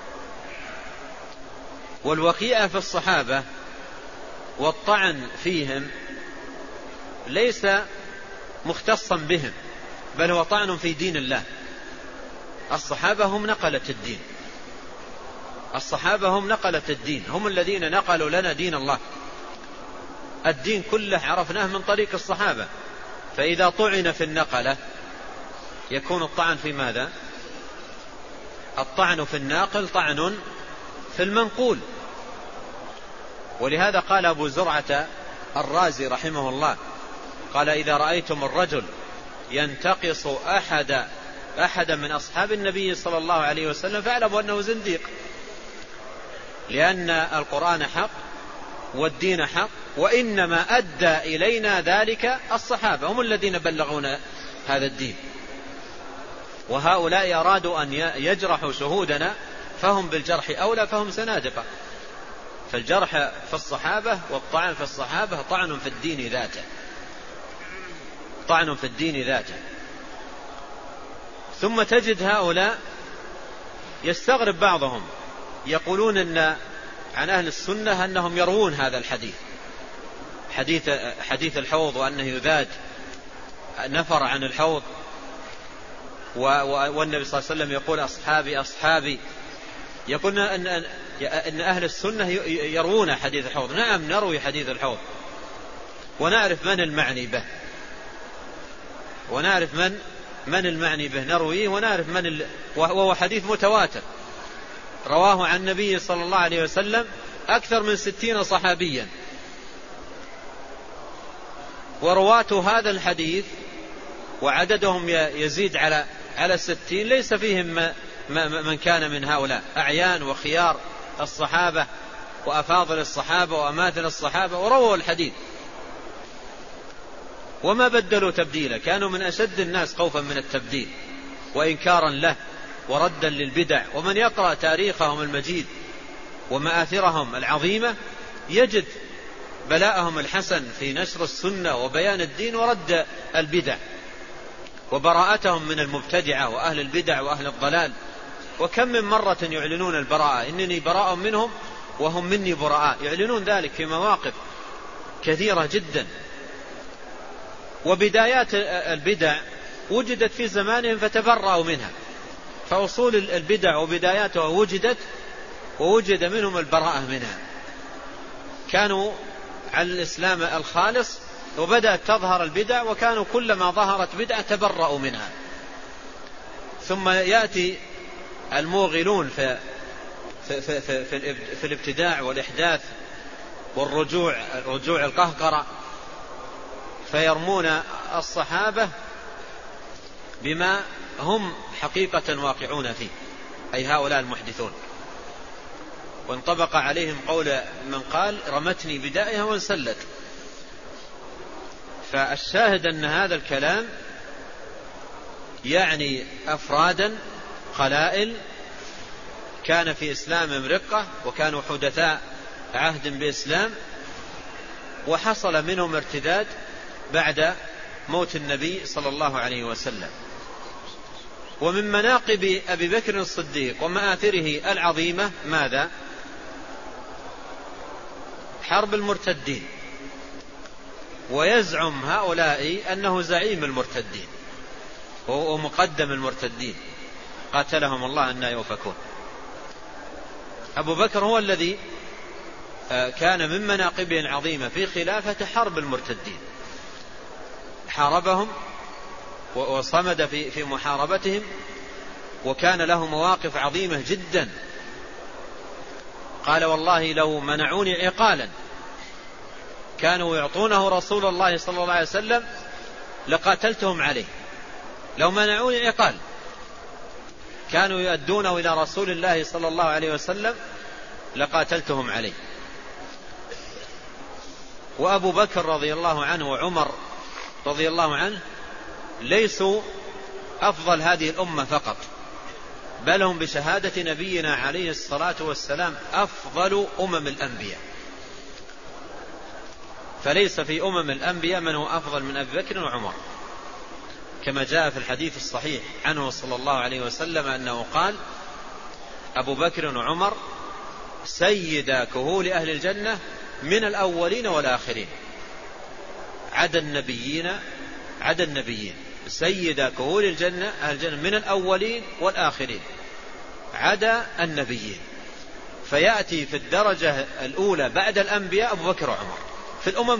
والوقيعة في الصحابة والطعن فيهم ليس مختصا بهم، بل هو طعن في دين الله. الصحابة هم نقلة الدين، الصحابة هم نقلة الدين، هم الذين نقلوا لنا دين الله. الدين كله عرفناه من طريق الصحابة، فإذا طعن في النقلة يكون الطعن في ماذا؟ الطعن في الناقل طعن في المنقول. ولهذا قال أبو زرعة الرازي رحمه الله قال إذا رأيتم الرجل ينتقص أحد من أصحاب النبي صلى الله عليه وسلم فاعلموا أنه زنديق، لأن القرآن حق والدين حق، وإنما أدى إلينا ذلك الصحابة، هم الذين بلغونا هذا الدين، وهؤلاء أرادوا أن يجرحوا شهودنا فهم بالجرح أولى، فهم سنادقة. فالجرح في الصحابة والطعن في الصحابة طعن في الدين ذاته، طعن في الدين ذاته. ثم تجد هؤلاء يستغرب بعضهم يقولون إن عن أهل السنة أنهم يروون هذا الحديث، حديث الحوض، وأنه يذاد نفر عن الحوض، والنبي صلى الله عليه وسلم يقول أصحابي أصحابي. يقولون أن أهل السنة يروون حديث الحوض. نعم نروي حديث الحوض ونعرف من المعني به، ونعرف من المعني به نرويه، ونعرف وهو حديث متواتر رواه عن النبي صلى الله عليه وسلم أكثر من 60 صحابيا، ورواة هذا الحديث وعددهم يزيد على 60 ليس فيهم من كان من هؤلاء أعيان وخيار الصحابة وأفاضل الصحابة وأماثل الصحابة، ورووا الحديث وما بدلوا تبديلا، كانوا من أشد الناس خوفا من التبديل وإنكارا له وردا للبدع. ومن يقرأ تاريخهم المجيد ومآثرهم العظيمة يجد بلاءهم الحسن في نشر السنة وبيان الدين ورد البدع، وبراءتهم من المبتدعة وأهل البدع وأهل الضلال. وكم من مرة يعلنون البراءة، إنني براء منهم وهم مني براء، يعلنون ذلك في مواقف كثيرة جدا. وبدايات البدع وجدت في زمانهم فتبرأوا منها، فأصول البدع وبداياتها وجدت ووجد منهم البراءة منها. كانوا على الإسلام الخالص وبدأت تظهر البدع، وكانوا كلما ظهرت بدعة تبرأوا منها. ثم يأتي الموغلون في الابتداع والإحداث والرجوع القهقرة، فيرمون الصحابة بما هم حقيقة واقعون فيه، أي هؤلاء المحدثون. وانطبق عليهم قول من قال رمتني بدائها وانسلت. فالشاهد أن هذا الكلام يعني أفرادا قلائل كان في إسلام رقة، وكانوا حدثاء عهد بإسلام، وحصل منهم ارتداد بعد موت النبي صلى الله عليه وسلم. ومن مناقب أبي بكر الصديق ومآثره العظيمة ماذا؟ حرب المرتدين. ويزعم هؤلاء أنه زعيم المرتدين ومقدم المرتدين، قاتلهم الله أن يؤفكون. أبو بكر هو الذي كان من مناقبه العظيمة في خلافة حرب المرتدين، حاربهم وصمد في محاربتهم، وكان له مواقف عظيمة جدا. قال والله لو منعوني عقالا كانوا يعطونه رسول الله صلى الله عليه وسلم لقاتلتهم عليه. لو منعوني عقال كانوا يؤدونه إلى رسول الله صلى الله عليه وسلم لقاتلتهم عليه. وأبو بكر رضي الله عنه وعمر رضي الله عنه ليسوا أفضل هذه الأمة فقط، بل هم بشهادة نبينا عليه الصلاة والسلام أفضل أمم الأنبياء. فليس في أمم الأنبياء من هو أفضل من أبي بكر وعمر، كما جاء في الحديث الصحيح عنه صلى الله عليه وسلم أنه قال أبو بكر وعمر سيدا كهول أهل الجنة من الأولين والآخرين. عدا النبيين سيدا كهول الجنة أهل الجنة من الأولين والآخرين، عدا النبيين. فيأتي في الدرجة الأولى بعد الأنبياء أبو بكر وعمر في الأمم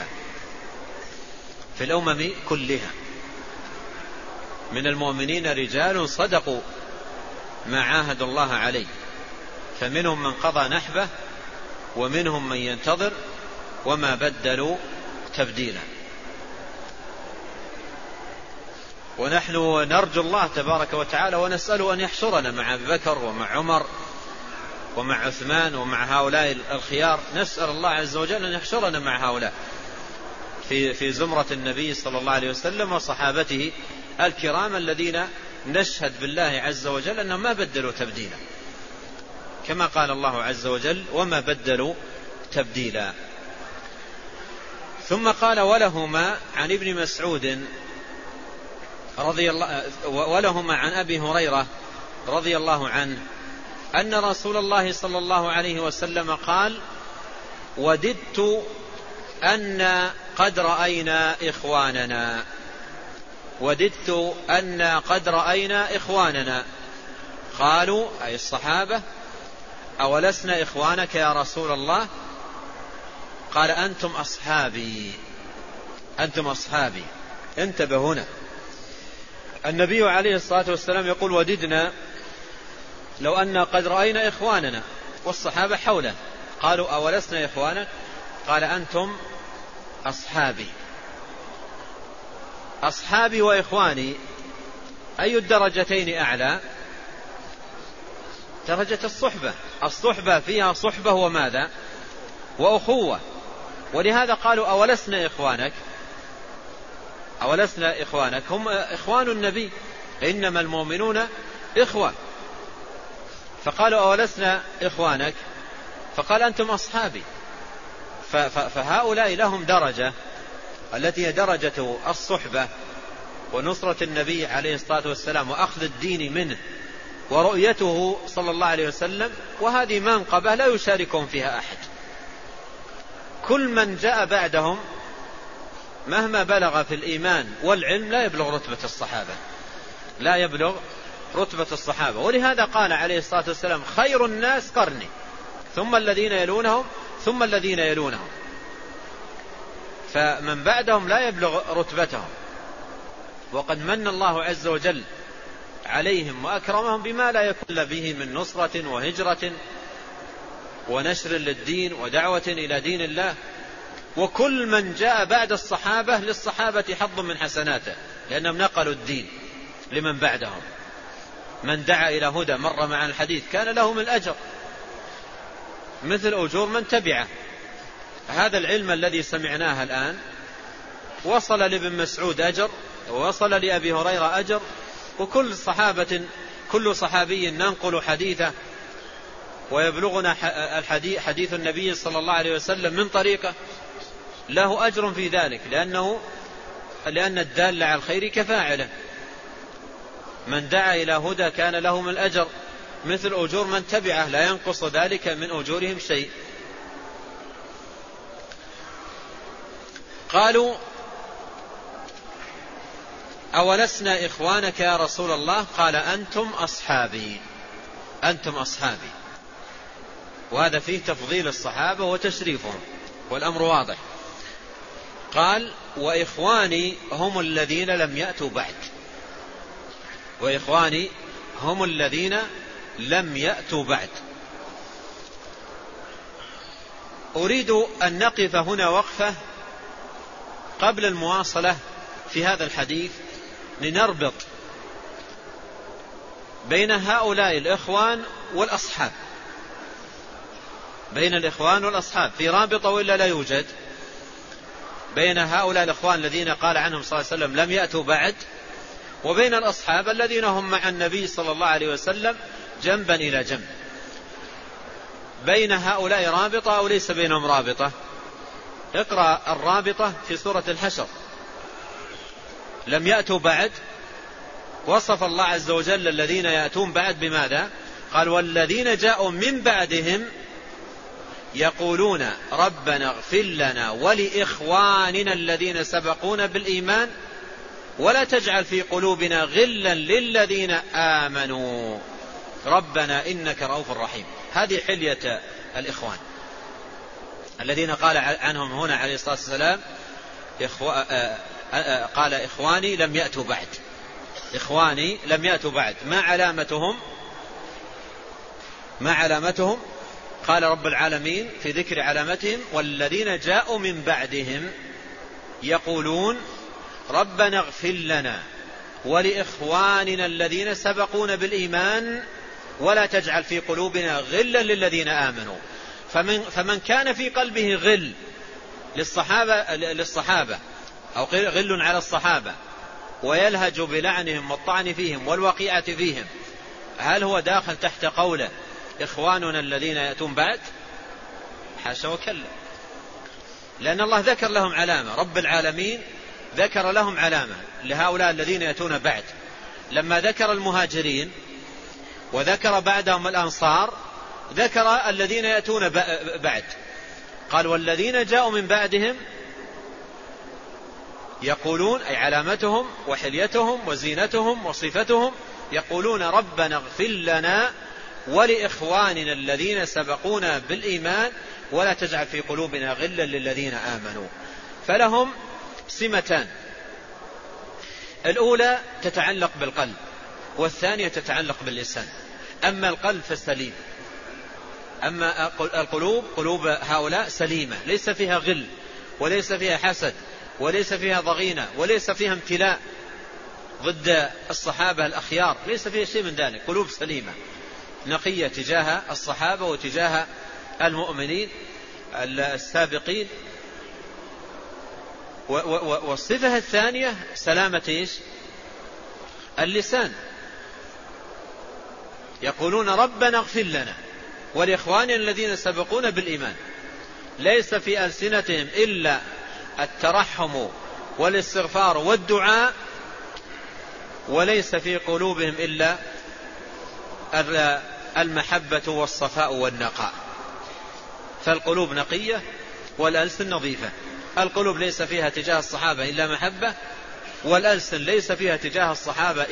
كلها. من المؤمنين رجال صدقوا ما عاهدوا الله عليه، فمنهم من قضى نحبه ومنهم من ينتظر وما بدلوا تبديلا. ونحن نرجو الله تبارك وتعالى ونسأله أن يحشرنا مع أبي بكر ومع عمر ومع عثمان ومع هؤلاء الخيار. نسأل الله عز وجل أن يحشرنا مع هؤلاء في زمرة النبي صلى الله عليه وسلم وصحابته الكرام الذين نشهد بالله عز وجل أنهم ما بدلوا تبديلا، كما قال الله عز وجل وما بدلوا تبديلا. ثم قال ولهما عن ابن مسعود ولهما عن أبي هريرة رضي الله عنه أن رسول الله صلى الله عليه وسلم قال وددت أن قد رأينا إخواننا. قالوا أي الصحابة أولسنا إخوانك يا رسول الله؟ قال أنتم أصحابي. انتبه هنا، النبي عليه الصلاة والسلام يقول وددنا لو أن قد رأينا إخواننا، والصحابة حوله قالوا أولسنا إخوانك؟ قال أنتم أصحابي وإخواني. أي الدرجتين أعلى؟ درجة الصحبة فيها صحبة وماذا؟ وأخوة. ولهذا قالوا أولسنا إخوانك؟ هم إخوان النبي، إنما المؤمنون إخوة. فقالوا أولسنا إخوانك؟ فقال أنتم أصحابي. فهؤلاء لهم درجة التي هي درجة الصحبة ونصرة النبي عليه الصلاة والسلام وأخذ الدين منه ورؤيته صلى الله عليه وسلم، وهذه منقبة لا يشاركهم فيها أحد. كل من جاء بعدهم مهما بلغ في الإيمان والعلم لا يبلغ رتبة الصحابة، لا يبلغ رتبة الصحابة. ولهذا قال عليه الصلاة والسلام خير الناس قرني ثم الذين يلونهم ثم الذين يلونهم. فمن بعدهم لا يبلغ رتبتهم، وقد من الله عز وجل عليهم وأكرمهم بما لا يكون به من نصرة وهجرة ونشر للدين ودعوة إلى دين الله. وكل من جاء بعد الصحابة للصحابة حظ من حسناته، لأنهم نقلوا الدين لمن بعدهم. من دعا إلى هدى مر مع الحديث كان له من الأجر مثل أجور من تبعه. هذا العلم الذي سمعناه الآن وصل لابن مسعود أجر، ووصل لأبي هريرة أجر، وكل صحابة كل صحابي ننقل حديثه ويبلغنا حديث النبي صلى الله عليه وسلم من طريقه له أجر في ذلك، لأن الدال على الخير كفاعله. من دعا إلى هدى كان له من الأجر مثل أجور من تبعه، لا ينقص ذلك من أجورهم شيء. قالوا أولسنا إخوانك يا رسول الله؟ قال أنتم أصحابي، أنتم أصحابي. وهذا فيه تفضيل الصحابة وتشريفهم، والأمر واضح. قال وإخواني هم الذين لم يأتوا بعد، وإخواني هم الذين لم يأتوا بعد. أريد أن نقف هنا وقفة قبل المواصلة في هذا الحديث لنربط بين هؤلاء الإخوان والأصحاب، بين الإخوان والأصحاب في رابطة وإلا لا يوجد بين هؤلاء الإخوان الذين قال عنهم صلى الله عليه وسلم لم يأتوا بعد، وبين الأصحاب الذين هم مع النبي صلى الله عليه وسلم جنبا إلى جنب. بين هؤلاء رابطة أو ليس بينهم رابطة؟ اقرأ الرابطة في سورة الحشر. لم يأتوا بعد، وصف الله عز وجل الذين يأتون بعد بماذا؟ قال والذين جاءوا من بعدهم يقولون ربنا اغفر لنا ولإخواننا الذين سبقونا بالإيمان ولا تجعل في قلوبنا غلا للذين آمنوا ربنا إنك رؤوف رحيم. هذه حلية الإخوان الذين قال عنهم هنا عليه الصلاة والسلام قال إخواني لم يأتوا بعد، إخواني لم يأتوا بعد. ما علامتهم؟ قال رب العالمين في ذكر علامتهم والذين جاءوا من بعدهم يقولون ربنا اغفر لنا ولإخواننا الذين سبقونا بالإيمان ولا تجعل في قلوبنا غلا للذين آمنوا. فمن كان في قلبه غل للصحابة أو غل على الصحابة ويلهج بلعنهم والطعن فيهم والوقيعة فيهم، هل هو داخل تحت قوله إخواننا الذين يأتون بعد؟ حاشا وكلا، لأن الله ذكر لهم علامة، رب العالمين ذكر لهم علامة لهؤلاء الذين يأتون بعد. لما ذكر المهاجرين وذكر بعدهم الأنصار ذكر الذين يأتون بعد، قال والذين جاءوا من بعدهم يقولون، أي علامتهم وحليتهم وزينتهم وصفتهم، يقولون ربنا اغفر لنا ولإخواننا الذين سبقونا بالإيمان ولا تجعل في قلوبنا غلا للذين آمنوا. فلهم سمتان، الأولى تتعلق بالقلب والثانية تتعلق باللسان. أما القلب فالسليم، أما القلوب قلوب هؤلاء سليمة ليس فيها غل وليس فيها حسد وليس فيها ضغينة وليس فيها امتلاء ضد الصحابة الأخيار، ليس فيها شيء من ذلك. قلوب سليمة نقية تجاه الصحابة وتجاه المؤمنين السابقين. والصفة الثانية سلامة اللسان، يقولون ربنا اغفر لنا ولإخواننا الذين سبقونا بالإيمان، ليس في ألسنتهم إلا الترحم والاستغفار والدعاء، وليس في قلوبهم إلا المحبة والصفاء والنقاء. فالقلوب نقية والألسن نظيفة. القلوب ليس فيها تجاه الصحابة إلا محبة، والألسن ليس فيها تجاه الصحابة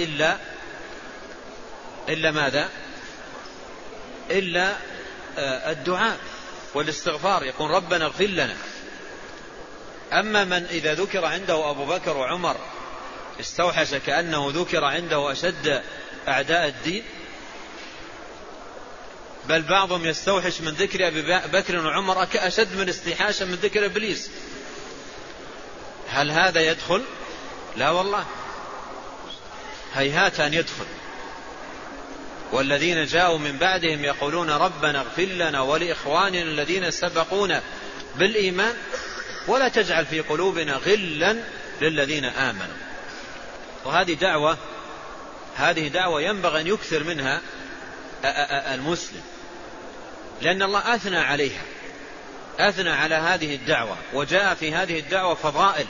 إلا ماذا؟ إلا الدعاء والاستغفار، يقول ربنا اغفر لنا. أما من إذا ذكر عنده أبو بكر وعمر استوحش كأنه ذكر عنده أشد أعداء الدين، بل بعضهم يستوحش من ذكر أبي بكر وعمر أشد من استيحاشا من ذكر إبليس. هل هذا يدخل؟ لا والله، هيهات أن يدخل. والذين جاءوا من بعدهم يقولون ربنا اغفر لنا ولإخواننا الذين سبقونا بالإيمان ولا تجعل في قلوبنا غلا للذين آمنوا. وهذه دعوة ينبغي أن يكثر منها المسلم، لأن الله أثنى عليها، أثنى على هذه الدعوة، وجاء في هذه الدعوة فضائل،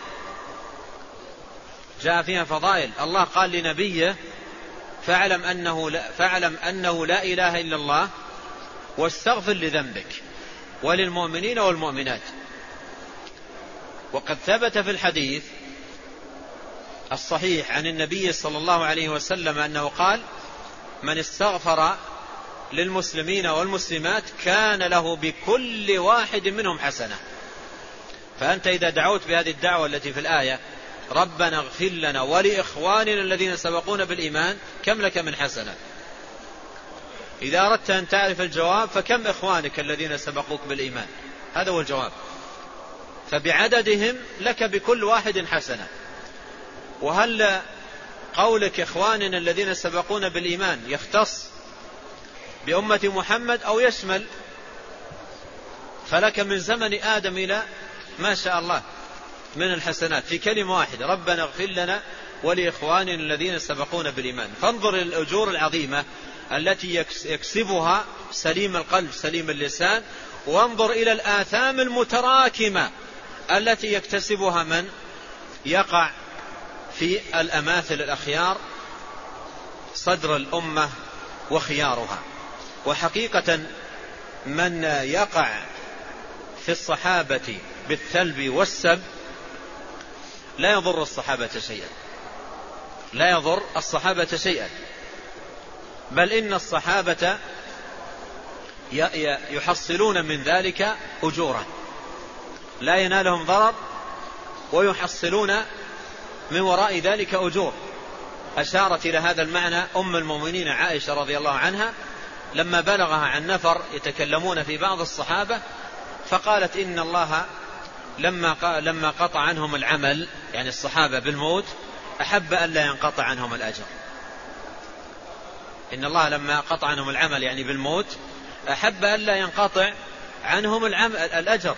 جاء فيها فضائل. الله قال لنبيه فاعلم أنه لا إله إلا الله واستغفر لذنبك وللمؤمنين والمؤمنات. وقد ثبت في الحديث الصحيح عن النبي صلى الله عليه وسلم أنه قال من استغفر للمسلمين والمسلمات كان له بكل واحد منهم حسنة. فأنت إذا دعوت بهذه الدعوة التي في الآية ربنا اغفر لنا ولإخواننا الذين سبقونا بالإيمان كم لك من حسنة؟ إذا أردت أن تعرف الجواب فكم إخوانك الذين سبقوك بالإيمان؟ هذا هو الجواب. فبعددهم لك بكل واحد حسنة. وهل قولك إخواننا الذين سبقونا بالإيمان يختص بأمة محمد أو يشمل؟ فلك من زمن آدم إلى ما شاء الله من الحسنات في كلمة واحدة، ربنا اغفر لنا ولإخواننا الذين سبقونا بالإيمان. فانظر الأجور العظيمة التي يكسبها سليم القلب سليم اللسان، وانظر إلى الآثام المتراكمة التي يكتسبها من يقع في الأماثل الأخيار صدر الأمة وخيارها. وحقيقة من يقع في الصحابة بالثلب والسب لا يضر الصحابة شيئا، لا يضر الصحابة شيئا، بل إن الصحابة يحصلون من ذلك أجورا لا ينالهم ضرر، ويحصلون من وراء ذلك أجور. أشارت إلى هذا المعنى أم المؤمنين عائشة رضي الله عنها لما بلغها عن نفر يتكلمون في بعض الصحابة، فقالت إن الله لما قطع عنهم العمل، يعني الصحابة بالموت، أحب أن لا ينقطع عنهم الأجر. إن الله لما قطع عنهم العمل يعني بالموت أحب أن لا ينقطع عنهم الأجر.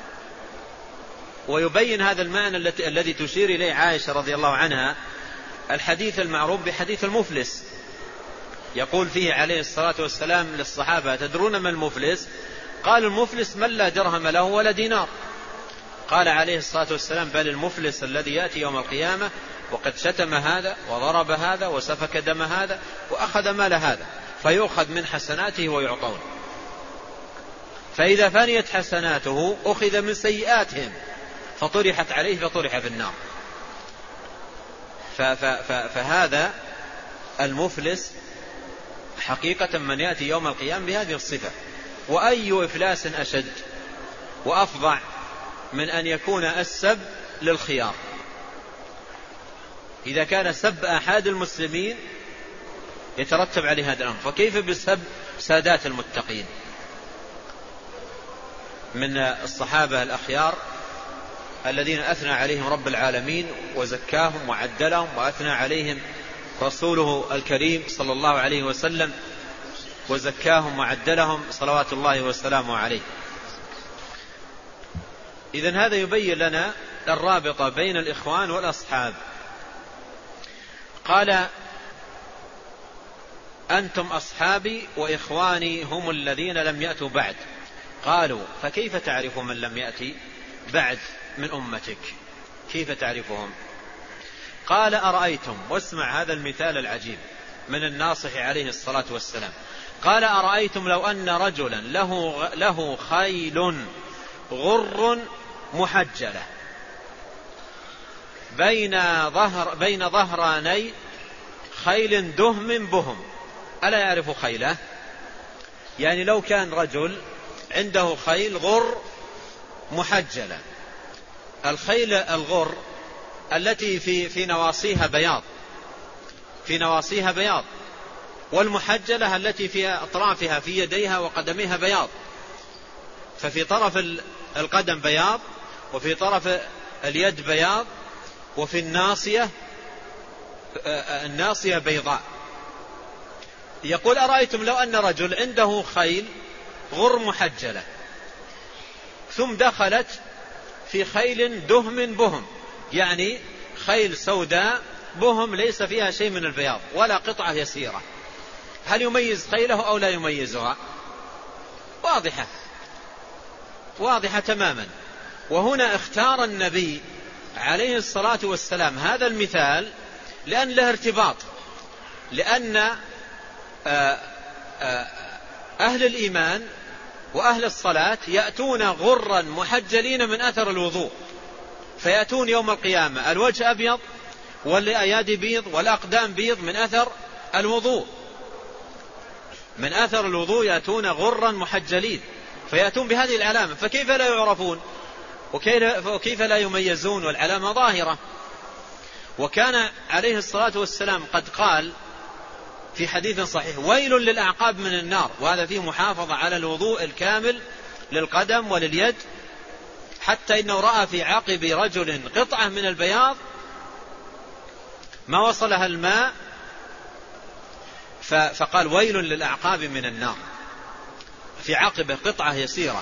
ويبين هذا المعنى الذي تشير إليه عائشة رضي الله عنها الحديث المعروف بحديث المفلس، يقول فيه عليه الصلاة والسلام للصحابة تدرون ما المفلس؟ قال المفلس من لا درهم له ولا دينار. قال عليه الصلاة والسلام بل المفلس الذي يأتي يوم القيامة وقد شتم هذا وضرب هذا وسفك دم هذا وأخذ مال هذا، فيؤخذ من حسناته ويعطون، فإذا فنيت حسناته أخذ من سيئاتهم فطرحت عليه فطرح في النار. فهذا المفلس حقيقة من يأتي يوم القيامة بهذه الصفة. وأي إفلاس أشد وأفظع من أن يكون السب للخيار؟ إذا كان سب أحد المسلمين يترتب عليه هذا الأمر، فكيف بسب سادات المتقين من الصحابة الأخيار الذين أثنى عليهم رب العالمين وزكاهم وعدلهم، وأثنى عليهم رسوله الكريم صلى الله عليه وسلم وزكاهم وعدلهم صلوات الله وسلامه عليه. إذن هذا يبين لنا الرابطة بين الإخوان والأصحاب. قال أنتم أصحابي وإخواني هم الذين لم يأتوا بعد. قالوا فكيف تعرف من لم يأتي بعد من أمتك؟ كيف تعرفهم؟ قال أرأيتم، واسمع هذا المثال العجيب من الناصح عليه الصلاة والسلام. قال أرأيتم لو أن رجلا له خيل غر محجلة بين ظهراني خيل دهم بهم، ألا يعرف خيله؟ يعني لو كان رجل عنده خيل غر محجلة، الخيل الغر التي في نواصيها بياض، والمحجلة التي في أطرافها في يديها وقدميها بياض، ففي طرف القدم بياض، وفي طرف اليد بياض، وفي الناصية بيضاء. يقول أرأيتم لو أن رجل عنده خيل غر محجلة ثم دخلت في خيل دهم بهم، يعني خيل سوداء بهم ليس فيها شيء من البياض ولا قطعة يسيرة، هل يميز خيله أو لا يميزها؟ واضحة تماما. وهنا اختار النبي عليه الصلاة والسلام هذا المثال لأن له ارتباط، لأن أهل الإيمان وأهل الصلاة يأتون غرا محجلين من أثر الوضوء، فيأتون يوم القيامة الوجه أبيض والأيادي بيض والأقدام بيض من أثر الوضوء، من أثر الوضوء يأتون غرا محجلين، فيأتون بهذه العلامة، فكيف لا يعرفون وكيف لا يميزون والعلامة ظاهرة؟ وكان عليه الصلاة والسلام قد قال في حديث صحيح ويل للأعقاب من النار، وهذا فيه محافظة على الوضوء الكامل للقدم ولليد، حتى إنه رأى في عقب رجل قطعة من البياض ما وصلها الماء فقال ويل للأعقاب من النار، في عقبه قطعة يسيرة.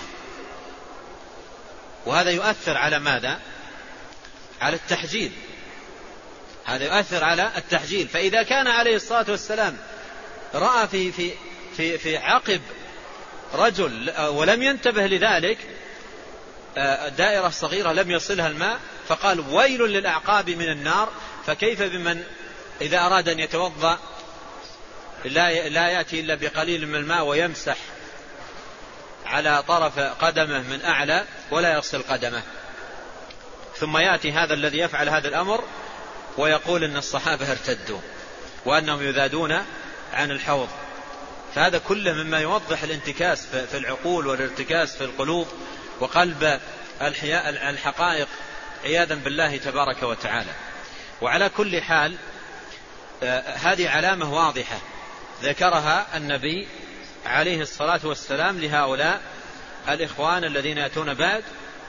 وهذا يؤثر على ماذا؟ على التحجيل، هذا يؤثر على التحجيل. فإذا كان عليه الصلاة والسلام رأى في عقب رجل ولم ينتبه لذلك دائرة صغيرة لم يصلها الماء فقال ويل للأعقاب من النار، فكيف بمن إذا أراد أن يتوضأ لا يأتي إلا بقليل من الماء ويمسح على طرف قدمه من أعلى ولا يغسل قدمه، ثم يأتي هذا الذي يفعل هذا الأمر ويقول إن الصحابة ارتدوا وأنهم يذادون عن الحوض. فهذا كله مما يوضح الانتكاس في العقول والارتكاس في القلوب وقلب الحقائق عياذا بالله تبارك وتعالى. وعلى كل حال هذه علامة واضحة ذكرها النبي عليه الصلاة والسلام لهؤلاء الإخوان الذين يأتون بعد.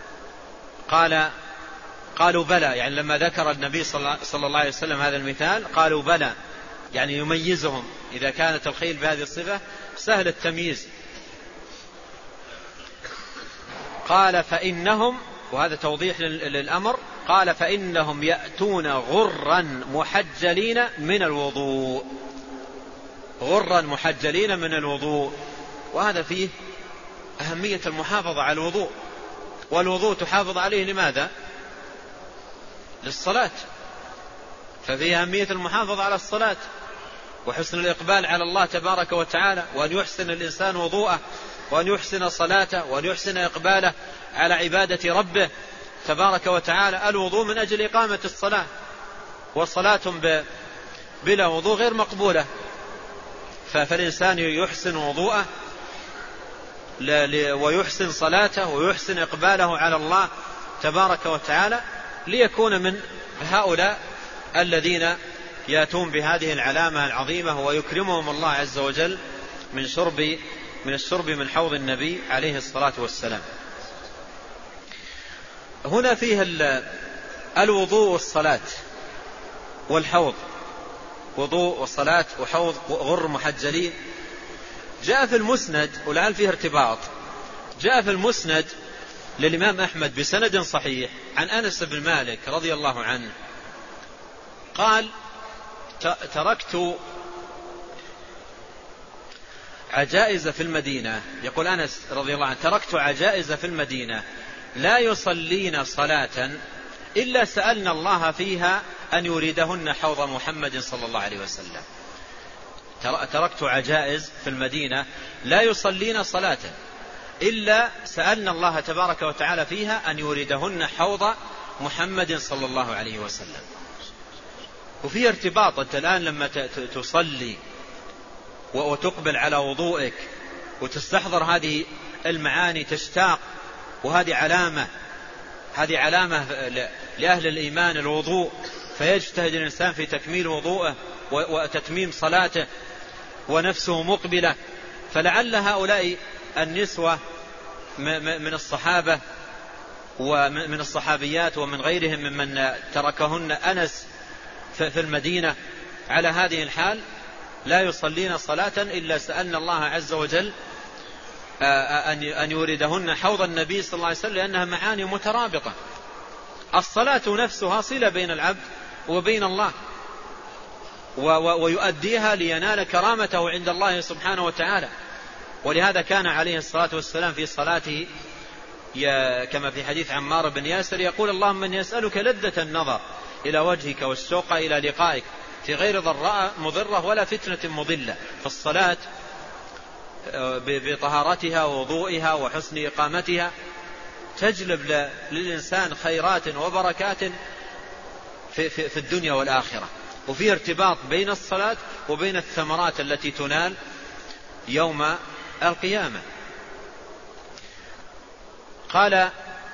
قالوا بلى، يعني لما ذكر النبي صلى الله عليه وسلم هذا المثال قالوا بلى، يعني يميزهم إذا كانت الخيل بهذه الصفة سهل التمييز. قال فإنهم، وهذا توضيح للأمر، قال فإنهم يأتون غرا محجلين من الوضوء، غرا محجلين من الوضوء. وهذا فيه أهمية المحافظة على الوضوء، والوضوء تحافظ عليه لماذا؟ للصلاة، ففيه أهمية المحافظة على الصلاة وحسن الإقبال على الله تبارك وتعالى، وأن يحسن الإنسان وضوءه وأن يحسن صلاته وأن يحسن إقباله على عبادة ربه تبارك وتعالى. الوضوء من أجل إقامة الصلاة، والصلاة بلا وضوء غير مقبولة، فالإنسان يحسن وضوءه ويحسن صلاته ويحسن إقباله على الله تبارك وتعالى ليكون من هؤلاء الذين يأتون بهذه العلامة العظيمة ويكرمهم الله عز وجل من الشرب من حوض النبي عليه الصلاة والسلام. هنا فيه الوضوء والصلاة والحوض، وضوء والصلاة وحوض غر محجلين. جاء في المسند، ولعل فيه ارتباط، جاء في المسند للإمام أحمد بسند صحيح عن أنس بن مالك رضي الله عنه عجائز في المدينة، يقول أنس رضي الله عنه: تركت عجائز في المدينة لا يصلين صلاة إلا سألنا الله فيها أن يريدهن حوض محمد صلى الله عليه وسلم. تركت عجائز في المدينة لا يصلين صلاة إلا سألنا الله تبارك وتعالى فيها أن يريدهن حوض محمد صلى الله عليه وسلم. وفي ارتباط، أنت الآن لما تصلي وتقبل على وضوئك وتستحضر هذه المعاني تشتاق، وهذه علامة لأهل الإيمان الوضوء، فيجتهد الإنسان في تكميل وضوءه وتتميم صلاته ونفسه مقبلة. فلعل هؤلاء النسوة من الصحابة ومن الصحابيات ومن غيرهم ممن تركهن أنس في المدينة على هذه الحال لا يصلين صلاة إلا سألنا الله عز وجل أن يوردهن حوض النبي صلى الله عليه وسلم، لأنها معاني مترابطة. الصلاة نفسها صلة بين العبد وبين الله، ويؤديها لينال كرامته عند الله سبحانه وتعالى. ولهذا كان عليه الصلاة والسلام في صلاته كما في حديث عمار بن ياسر يقول: اللهم من يسألك لذة النظر إلى وجهك والشوق إلى لقائك في غير ضراء مضرة ولا فتنة مضلة. فالصلاة بطهارتها ووضوئها وحسن إقامتها تجلب للإنسان خيرات وبركات في الدنيا والآخرة. وفي ارتباط بين الصلاة وبين الثمرات التي تنال يوم القيامة. قال: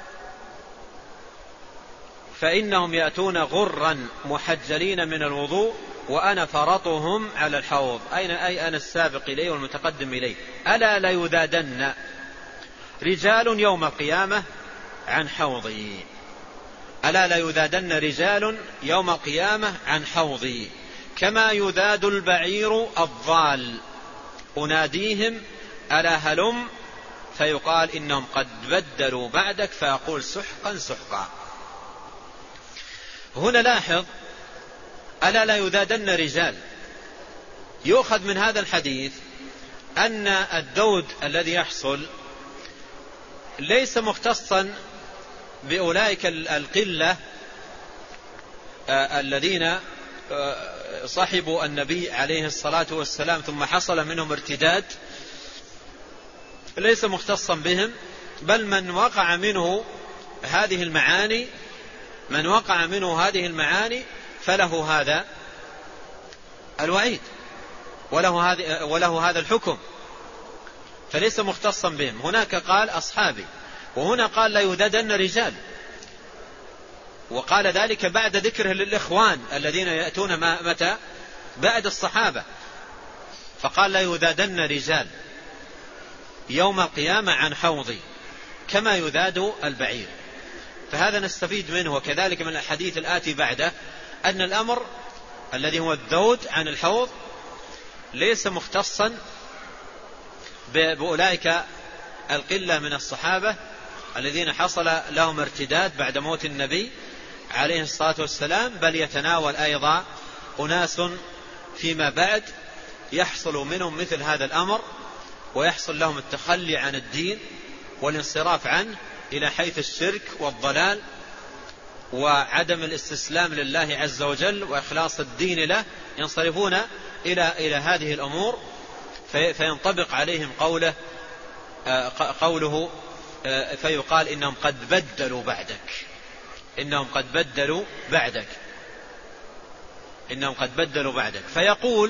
فإنهم يأتون غرا محجلين من الوضوء وأنا فرطهم على الحوض، أي أنا السابق إليه والمتقدم إليه. ألا لا يذادن رجال يوم القيامة عن حوضي، ألا لا يذادن رجال يوم القيامة عن حوضي كما يذاد البعير الضال، أناديهم ألا هلم فيقال إنهم قد بدلوا بعدك فأقول سحقا سحقا. هنا لاحظ: ألا لا يذادن رجال. يؤخذ من هذا الحديث أن الدود الذي يحصل ليس مختصا بأولئك القلة الذين صحبوا النبي عليه الصلاة والسلام ثم حصل منهم ارتداد، ليس مختصا بهم، بل من وقع منه هذه المعاني فله هذا الوعيد وله هذا الحكم، فليس مختصا بهم. هناك قال أصحابي، وهنا قال لا يذادن رجال، وقال ذلك بعد ذكره للإخوان الذين يأتون متى؟ بعد الصحابة. فقال لا يذادن رجال يوم القيامة عن حوضي كما يذاد البعير. فهذا نستفيد منه، وكذلك من الحديث الآتي بعده أن الأمر الذي هو الذود عن الحوض ليس مختصا بأولئك القلة من الصحابة الذين حصل لهم ارتداد بعد موت النبي عليه الصلاة والسلام، بل يتناول أيضا أناس فيما بعد يحصل منهم مثل هذا الأمر، ويحصل لهم التخلي عن الدين والانصراف عنه إلى حيث الشرك والضلال وعدم الاستسلام لله عز وجل وإخلاص الدين له، ينصرفون إلى هذه الأمور فينطبق عليهم قوله فيقال إنهم قد بدلوا بعدك، إنهم قد بدلوا بعدك. فيقول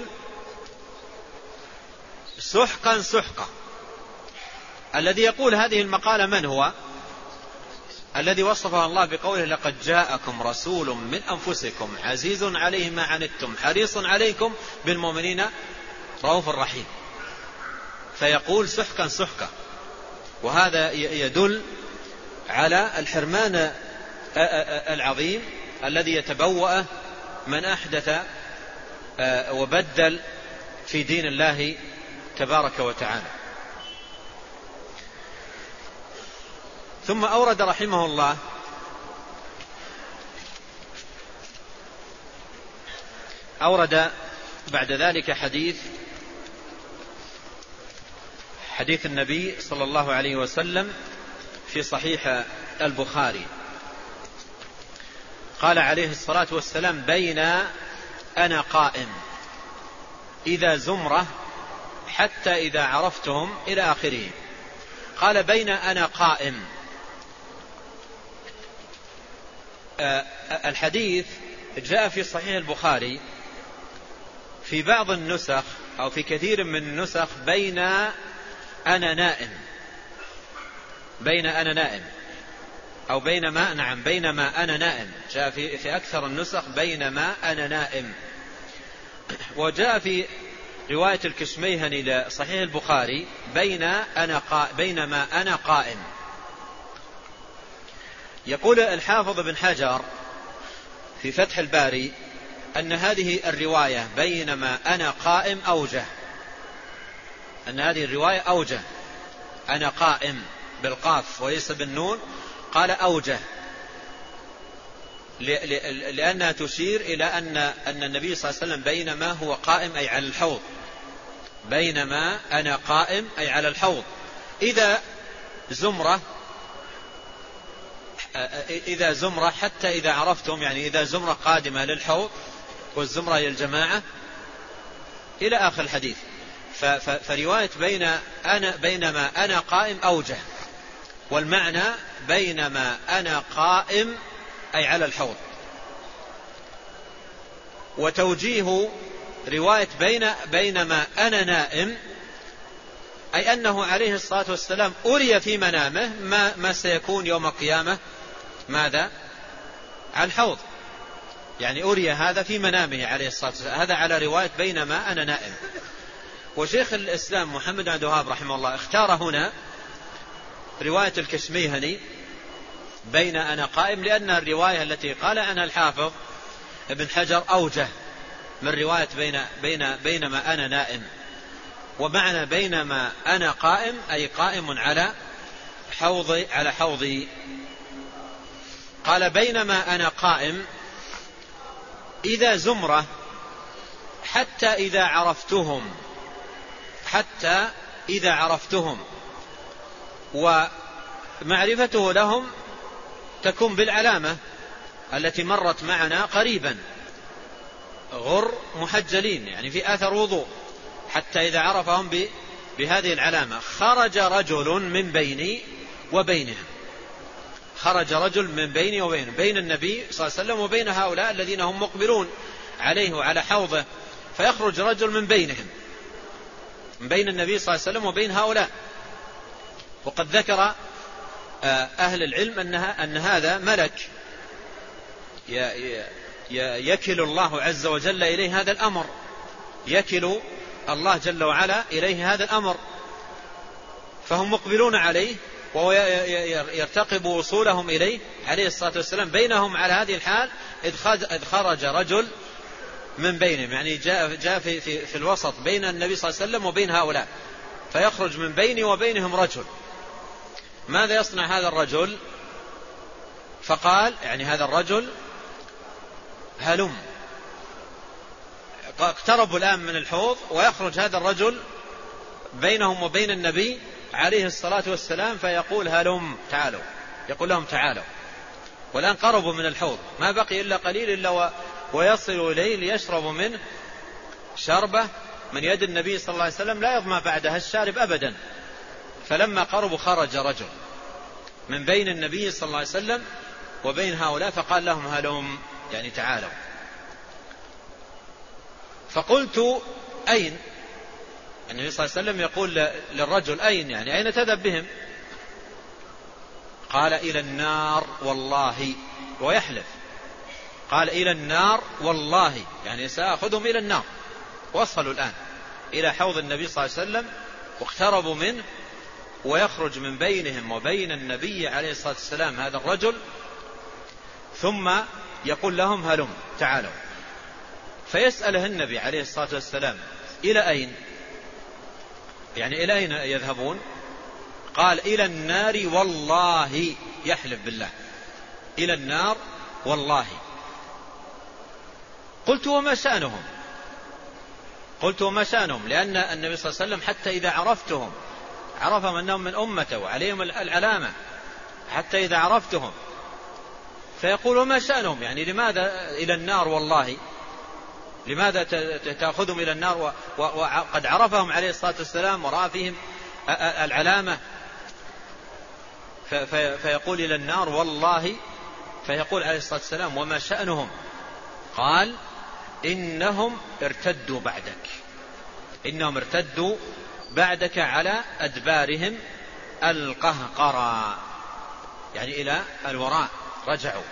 سحقا سحقا. الذي يقول هذه المقالة من هو؟ الذي وصفه الله بقوله لقد جاءكم رسول من أنفسكم عزيز عليه ما عنتم حريص عليكم بالمؤمنين رؤوف رحيم. فيقول سحقا سحقا، وهذا يدل على الحرمان العظيم الذي يتبوأ من أحدث وبدل في دين الله تبارك وتعالى. ثم أورد رحمه الله بعد ذلك حديث حديث النبي صلى الله عليه وسلم في صحيح البخاري، قال عليه الصلاة والسلام: بين أنا قائم إذا زمرة حتى إذا عرفتهم إلى آخره. قال: بين أنا قائم. الحديث جاء في صحيح البخاري في بعض النسخ أو في كثير من النسخ بين أنا نائم، بين أنا نائم، أو بينما أنا نائم. جاء في أكثر النسخ بينما أنا نائم. وجاء في رواية الكشميهني لصحيح البخاري بينما أنا قائم. يقول الحافظ بن حجر في فتح الباري أن هذه الرواية بينما أنا قائم أوجه، أن هذه الرواية أوجه، أنا قائم بالقاف وليس بالنون، قال أوجه، لأنها تشير إلى أن النبي صلى الله عليه وسلم بينما هو قائم أي على الحوض، بينما أنا قائم أي على الحوض. إذا زمرة حتى إذا عرفتم، يعني إذا زمرة قادمة للحوض، والزمرة هي الجماعة، إلى آخر الحديث. فرواية بينما أنا قائم أوجه، والمعنى بينما أنا قائم أي على الحوض. وتوجيه رواية بينما أنا نائم أي أنه عليه الصلاة والسلام أري في منامه ما سيكون يوم القيامة، ماذا؟ على الحوض، يعني أري هذا في منامه عليه الصلاة والسلام. هذا على رواية بينما أنا نائم. وشيخ الإسلام محمد بن عبد الوهاب رحمه الله اختار هنا رواية الكشميهني بين أنا قائم، لأن الرواية التي قال عنها الحافظ ابن حجر أوجه من رواية بينما أنا نائم. ومعنى بينما أنا قائم أي قائم على حوضي. قال: بينما أنا قائم إذا زمرة حتى إذا عرفتهم، ومعرفته لهم تكون بالعلامة التي مرت معنا قريبا، غر محجلين، يعني في أثر وضوء، حتى إذا عرفهم بهذه العلامة. خرج رجل من بيني وبينهم، خرج رجل من بيني وبينهم، بين النبي صلى الله عليه وسلم وبين هؤلاء الذين هم مقبلون عليه وعلى حوضه، فيخرج رجل من بينهم، من بين النبي صلى الله عليه وسلم وبين هؤلاء. وقد ذكر أهل العلم أن هذا ملك يكل الله عز وجل إليه هذا الأمر، يكل الله جل وعلا إليه هذا الأمر، فهم مقبلون عليه وهو يرتقب وصولهم إليه عليه الصلاة والسلام. بينهم على هذه الحال إذ خرج رجل من بينهم، يعني جاء في الوسط بين النبي صلى الله عليه وسلم وبين هؤلاء، فيخرج من بيني وبينهم رجل. ماذا يصنع هذا الرجل؟ فقال، يعني هذا الرجل: هلم. اقتربوا الآن من الحوض، ويخرج هذا الرجل بينهم وبين النبي عليه الصلاة والسلام، فيقول: هلم، تعالوا، يقول لهم: تعالوا. والآن قربوا من الحوض، ما بقي إلا قليل إلا ويصلوا إليه ليشربوا منه شربة من يد النبي صلى الله عليه وسلم لا يظمأ بعدها الشارب أبدا. فلما قربوا خرج رجل من بين النبي صلى الله عليه وسلم وبين هؤلاء، فقال لهم: هلم، يعني تعالوا. فقلت: أين؟ النبي صلى الله عليه وسلم يقول للرجل: أين؟ يعني أين تذهب بهم؟ قال: إلى النار والله، ويحلف. قال: إلى النار والله، يعني سأخذهم إلى النار. وصلوا الآن إلى حوض النبي صلى الله عليه وسلم واقتربوا منه، ويخرج من بينهم وبين النبي عليه الصلاة والسلام هذا الرجل، ثم يقول لهم: هلم، تعالوا. فيسأله النبي عليه الصلاة والسلام: إلى أين؟ يعني إلى أين يذهبون؟ قال: إلى النار والله، يحلف بالله، إلى النار والله. قلت: وما شأنهم؟ لأن النبي صلى الله عليه وسلم حتى إذا عرفتهم عرفهم أنهم من أمته وعليهم العلامة حتى إذا عرفتهم فيقول ما شأنهم، يعني لماذا إلى النار والله، لماذا تأخذهم إلى النار وقد عرفهم عليه الصلاة والسلام ورأى فيهم العلامة، فيقول إلى النار والله. فيقول عليه الصلاة والسلام وما شأنهم؟ قال إنهم ارتدوا بعدك، إنهم ارتدوا بعدك على أدبارهم القهقرى، يعني إلى الوراء رجعوا.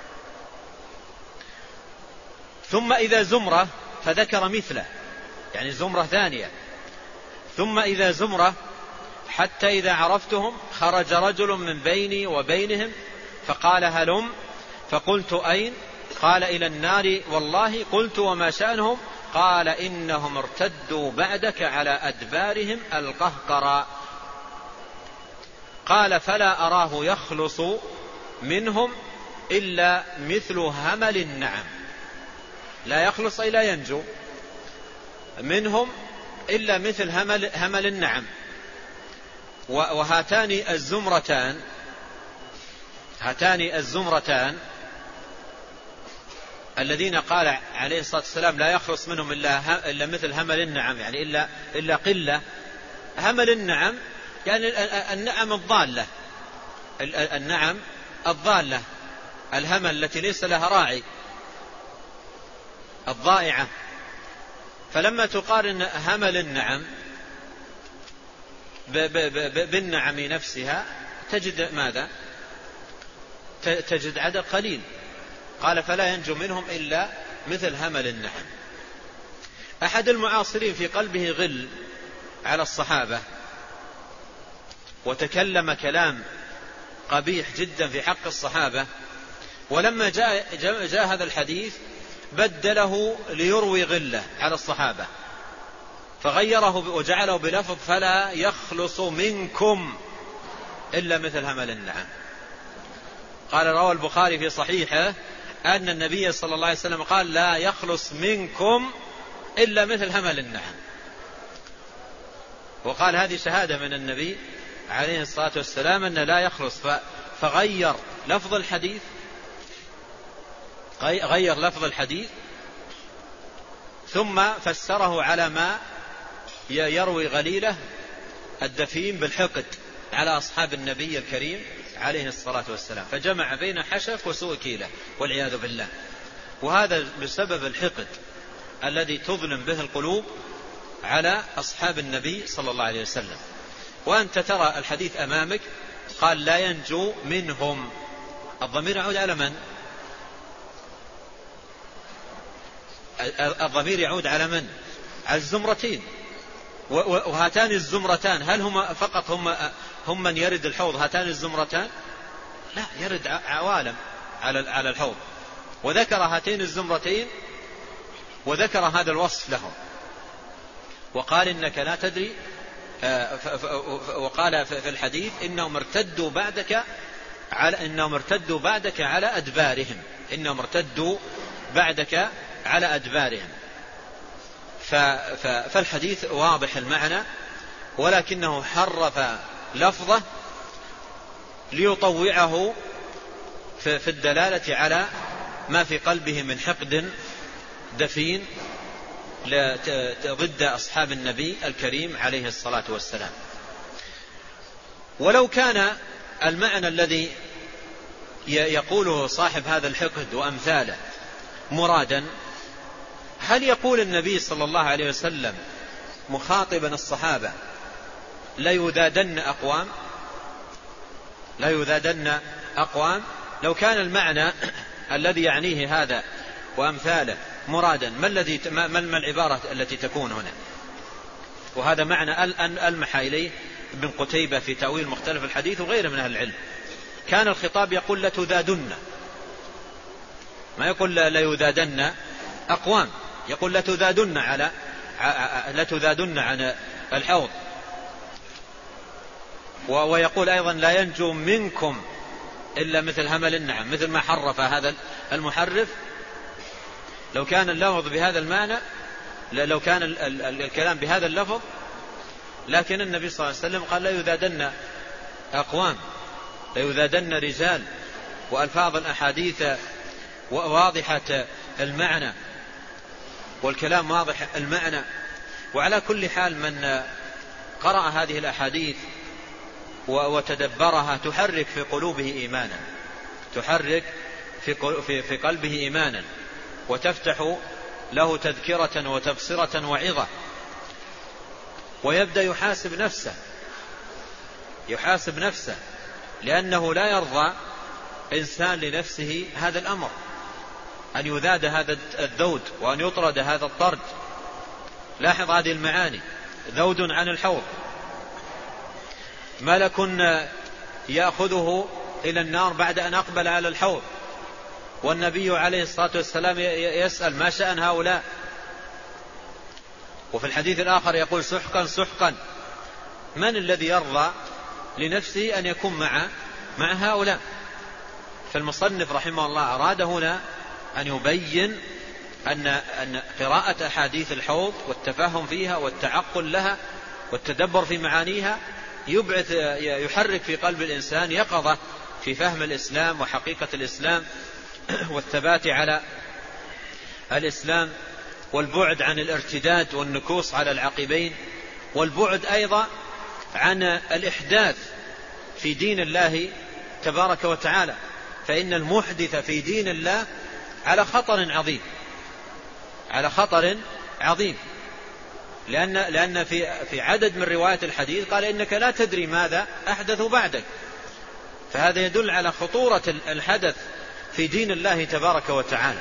ثم إذا زمرة، فذكر مثله، يعني زمرة ثانية. ثم إذا زمرة حتى إذا عرفتهم خرج رجل من بيني وبينهم فقال هلم، فقلت أين؟ قال إلى النار والله. قلت وما شأنهم؟ قال إنهم ارتدوا بعدك على أدبارهم القهقرى. قال فلا أراه يخلص منهم إلا مثل همل النعم، لا يخلص أي لا ينجو منهم إلا مثل همل النعم. وهاتان الزمرتان الذين قال عليه الصلاة والسلام لا يخلص منهم إلا مثل همل النعم، يعني إلا قلة. همل النعم يعني النعم الضالة، النعم الضالة، الهمل التي ليس لها راعي، الضائعة. فلما تقارن همل النعم بالنعم نفسها تجد ماذا؟ تجد عدد قليل. قال فلا ينجو منهم إلا مثل همل النعم. أحد المعاصرين في قلبه غل على الصحابة وتكلم كلام قبيح جدا في حق الصحابة، ولما جاء هذا الحديث بدله ليروي غله على الصحابة، فغيره وجعله بلفظ فلا يخلص منكم إلا مثل همل النعم. قال روى البخاري في صحيحه أن النبي صلى الله عليه وسلم قال لا يخلص منكم إلا مثل همل النعم، وقال هذه شهادة من النبي عليه الصلاة والسلام أن لا يخلص، فغير لفظ الحديث، غير لفظ الحديث ثم فسره على ما يروي غليله الدفين بالحقد على أصحاب النبي الكريم عليه الصلاة والسلام، فجمع بين حشف وسوء كيلة والعياذ بالله. وهذا بسبب الحقد الذي تظلم به القلوب على أصحاب النبي صلى الله عليه وسلم. وأنت ترى الحديث أمامك قال لا ينجو منهم، الضمير يعود على من؟ الضمير يعود على من؟ على الزمرتين. وهاتان الزمرتان هل هما فقط هم من يرد الحوض هاتان الزمرتان؟ لا، يرد عوالم على الحوض. وذكر هاتين الزمرتين وذكر هذا الوصف لهم، وقال إنك لا تدري، وقال في الحديث إنهم ارتدوا بعدك على أدبارهم، إنهم ارتدوا بعدك على أدبارهم. فالحديث واضح المعنى، ولكنه حرف لفظه ليطوعه في الدلالة على ما في قلبه من حقد دفين ضد أصحاب النبي الكريم عليه الصلاة والسلام. ولو كان المعنى الذي يقوله صاحب هذا الحقد وأمثاله مرادا، هل يقول النبي صلى الله عليه وسلم مخاطبا الصحابة لا يذادن أقوام؟ لو كان المعنى الذي يعنيه هذا وأمثاله مرادا، ما العبارة التي تكون هنا؟ وهذا معنى ألمح إليه ابن قتيبة في تأويل مختلف الحديث وغيره من أهل العلم. كان الخطاب يقول لتذادن، ما يقول لا يذادن أقوام، يقول لتذادن عن الحوض. ويقول أيضا لا ينجو منكم إلا مثل همل النعم، مثل ما حرف هذا المحرف. لو كان اللفظ بهذا المعنى، لو كان الكلام بهذا اللفظ لكن النبي صلى الله عليه وسلم قال لا يذادن أقوام، لا يذادن رجال، وألفاظ الأحاديث واضحة المعنى والكلام واضح المعنى. وعلى كل حال من قرأ هذه الأحاديث وتدبرها تحرك في قلوبه إيمانا، تحرك في قلبه إيمانا، وتفتح له تذكرة وتبصرة وعظة، ويبدأ يحاسب نفسه لأنه لا يرضى إنسان لنفسه هذا الأمر، أن يذاد هذا الذود وأن يطرد هذا الطرد. لاحظ هذه المعاني: ذود عن الحوض، ملك يأخذه إلى النار بعد أن أقبل على الحوض، والنبي عليه الصلاة والسلام يسأل ما شأن هؤلاء، وفي الحديث الآخر يقول سحقا سحقا. من الذي يرضى لنفسه أن يكون مع هؤلاء؟ فالمصنف رحمه الله أراد هنا أن يبين أن قراءة أحاديث الحوض والتفهم فيها والتعقل لها والتدبر في معانيها يحرك في قلب الإنسان يقظة في فهم الإسلام وحقيقة الإسلام والثبات على الإسلام، والبعد عن الارتداد والنكوص على العقبين، والبعد أيضا عن الإحداث في دين الله تبارك وتعالى، فإن المحدث في دين الله على خطر عظيم، لأن في عدد من روايات الحديث قال إنك لا تدري ماذا أحدث بعدك، فهذا يدل على خطورة الحدث في دين الله تبارك وتعالى،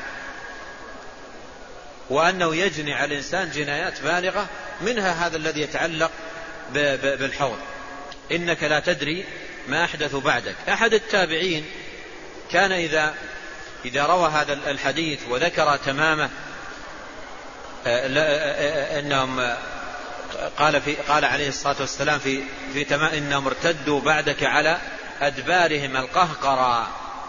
وأنه يجني على الإنسان جنايات بالغة، منها هذا الذي يتعلق بالحوض، إنك لا تدري ما أحدث بعدك. أحد التابعين كان إذا روى هذا الحديث وذكر تمامه إنهم قال عليه الصلاة والسلام في تمام إنهم ارتدوا بعدك على أدبارهم القهقرى،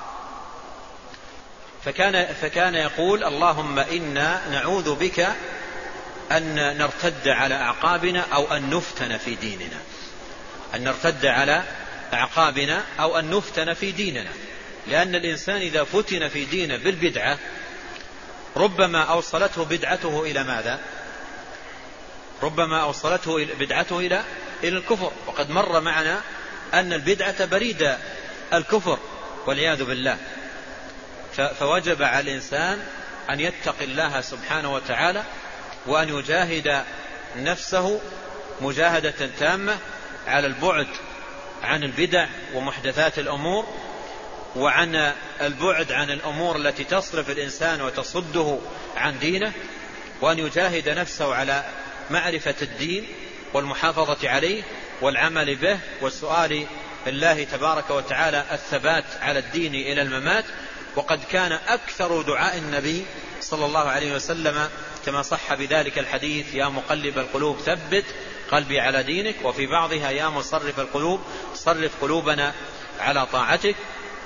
فكان يقول اللهم إنا نعوذ بك أن نرتد على أعقابنا أو أن نفتن في ديننا، أن نرتد على أعقابنا أو أن نفتن في ديننا، لأن الإنسان إذا فتن في دينه بالبدعة ربما أوصلته بدعته إلى ماذا؟ ربما أوصلته بدعته إلى الكفر، وقد مر معنا أن البدعة بريد الكفر والعياذ بالله. فوجب على الإنسان أن يتقي الله سبحانه وتعالى، وأن يجاهد نفسه مجاهدة تامة على البعد عن البدع ومحدثات الأمور، وعن البعد عن الأمور التي تصرف الإنسان وتصده عن دينه، وأن يجاهد نفسه على معرفة الدين والمحافظة عليه والعمل به والسؤال الله تبارك وتعالى الثبات على الدين إلى الممات. وقد كان أكثر دعاء النبي صلى الله عليه وسلم كما صح بذلك الحديث: يا مقلب القلوب ثبت قلبي على دينك، وفي بعضها: يا مصرف القلوب صرف قلوبنا على طاعتك.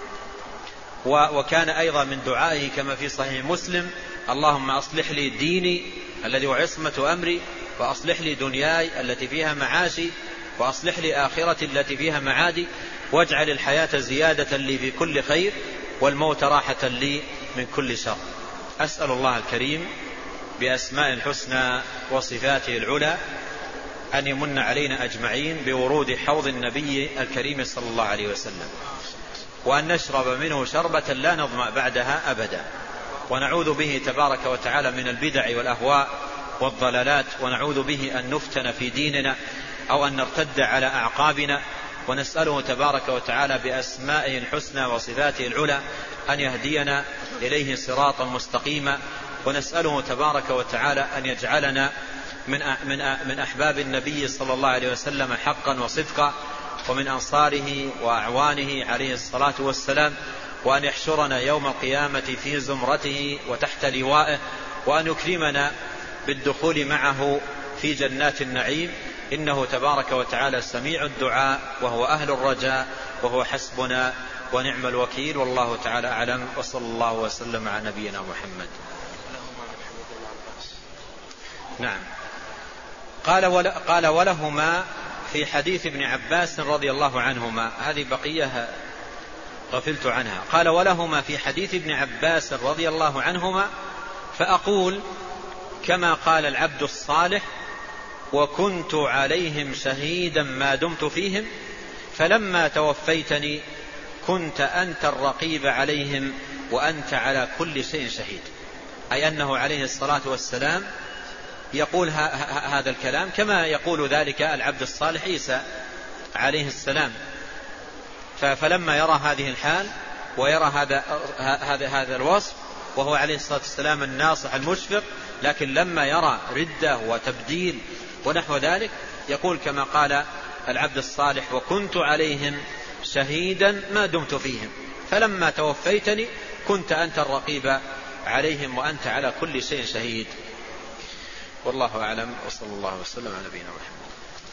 وكان أيضا من دعائه كما في صحيح مسلم: اللهم أصلح لي ديني الذي هو عصمة أمري، وأصلح لي دنياي التي فيها معاشي، وأصلح لي آخرتي التي فيها معادي، واجعل الحياة زيادة لي في كل خير، والموت راحة لي من كل شر. أسأل الله الكريم بأسماء الحسنى وصفاته العلى أن يمن علينا أجمعين بورود حوض النبي الكريم صلى الله عليه وسلم، وأن نشرب منه شربة لا نظمأ بعدها أبدا، ونعوذ به تبارك وتعالى من البدع والأهواء والضلالات، ونعوذ به أن نفتن في ديننا أو أن نرتد على أعقابنا، ونسأله تبارك وتعالى بأسمائه الحسنى وصفاته العلى أن يهدينا إليه صراطا مستقيما، ونسأله تبارك وتعالى أن يجعلنا من أحباب النبي صلى الله عليه وسلم حقا وصدقا، ومن أنصاره وأعوانه عليه الصلاة والسلام، وأن يحشرنا يوم القيامة في زمرته وتحت لوائه، وأن يكرمنا بالدخول معه في جنات النعيم، إنه تبارك وتعالى سميع الدعاء وهو أهل الرجاء وهو حسبنا ونعم الوكيل، والله تعالى أعلم، وصلى الله وسلم على نبينا محمد. نعم. قال ولهما في حديث ابن عباس رضي الله عنهما، هذه بقية غفلت عنها. قال ولهما في حديث ابن عباس رضي الله عنهما فأقول كما قال العبد الصالح وكنت عليهم شهيدا ما دمت فيهم فلما توفيتني كنت أنت الرقيب عليهم وأنت على كل شيء شهيد. أي أنه عليه الصلاة والسلام يقول هذا الكلام كما يقول ذلك العبد الصالح عيسى عليه السلام. فلما يرى هذه الحال ويرى هذا الوصف وهو عليه الصلاة والسلام الناصح المشفق، لكن لما يرى ردة وتبديل ونحو ذلك يقول كما قال العبد الصالح وكنت عليهم شهيدا ما دمت فيهم فلما توفيتني كنت أنت الرقيب عليهم وأنت على كل شيء شهيد. والله أعلم، وصلى الله وسلم على نبينا محمد.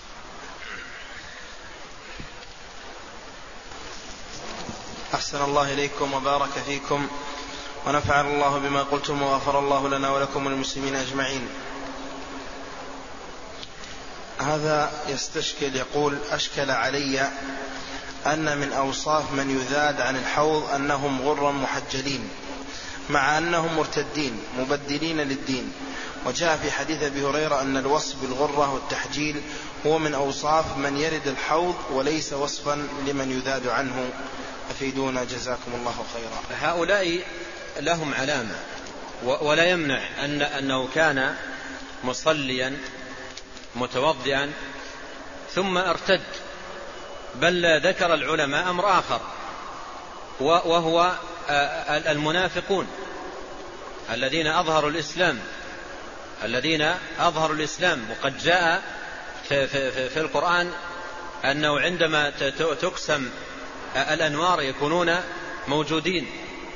أحسن الله إليكم وبارك فيكم ونفعل الله بما قلتم وغفر الله لنا ولكم وللمسلمين أجمعين. هذا يستشكل يقول أشكل علي أن من أوصاف من يذاد عن الحوض أنهم غرا محجلين مع أنهم مرتدين مبدلين للدين، وجاء في حديث أبي هريرة أن الوصف بالغرة والتحجيل هو من أوصاف من يرد الحوض وليس وصفا لمن يذاد عنه، أفيدونا جزاكم الله خيرا. هؤلاء لهم علامة ولا يمنع أنه كان مصليا متوضئا ثم ارتد، بل ذكر العلماء أمر آخر وهو المنافقون الذين أظهروا الإسلام وقد جاء في القرآن أنه عندما تقسم الأنوار يكونون موجودين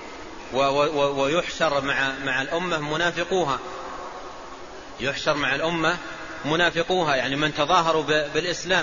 ويحشر مع الأمة منافقوها يعني من تظاهروا بالإسلام،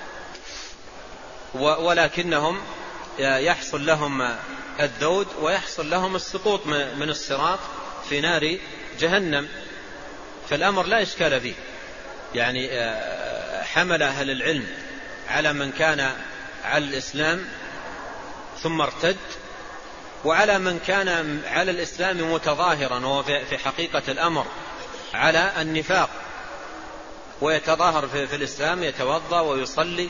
ولكنهم يحصل لهم الذود ويحصل لهم السقوط من الصراط في نار جهنم. فالأمر لا إشكال فيه، يعني حمل أهل العلم على من كان على الإسلام ثم ارتد، وعلى من كان على الإسلام متظاهرا وهو في حقيقة الأمر على النفاق، ويتظاهر في الإسلام يتوضأ ويصلي،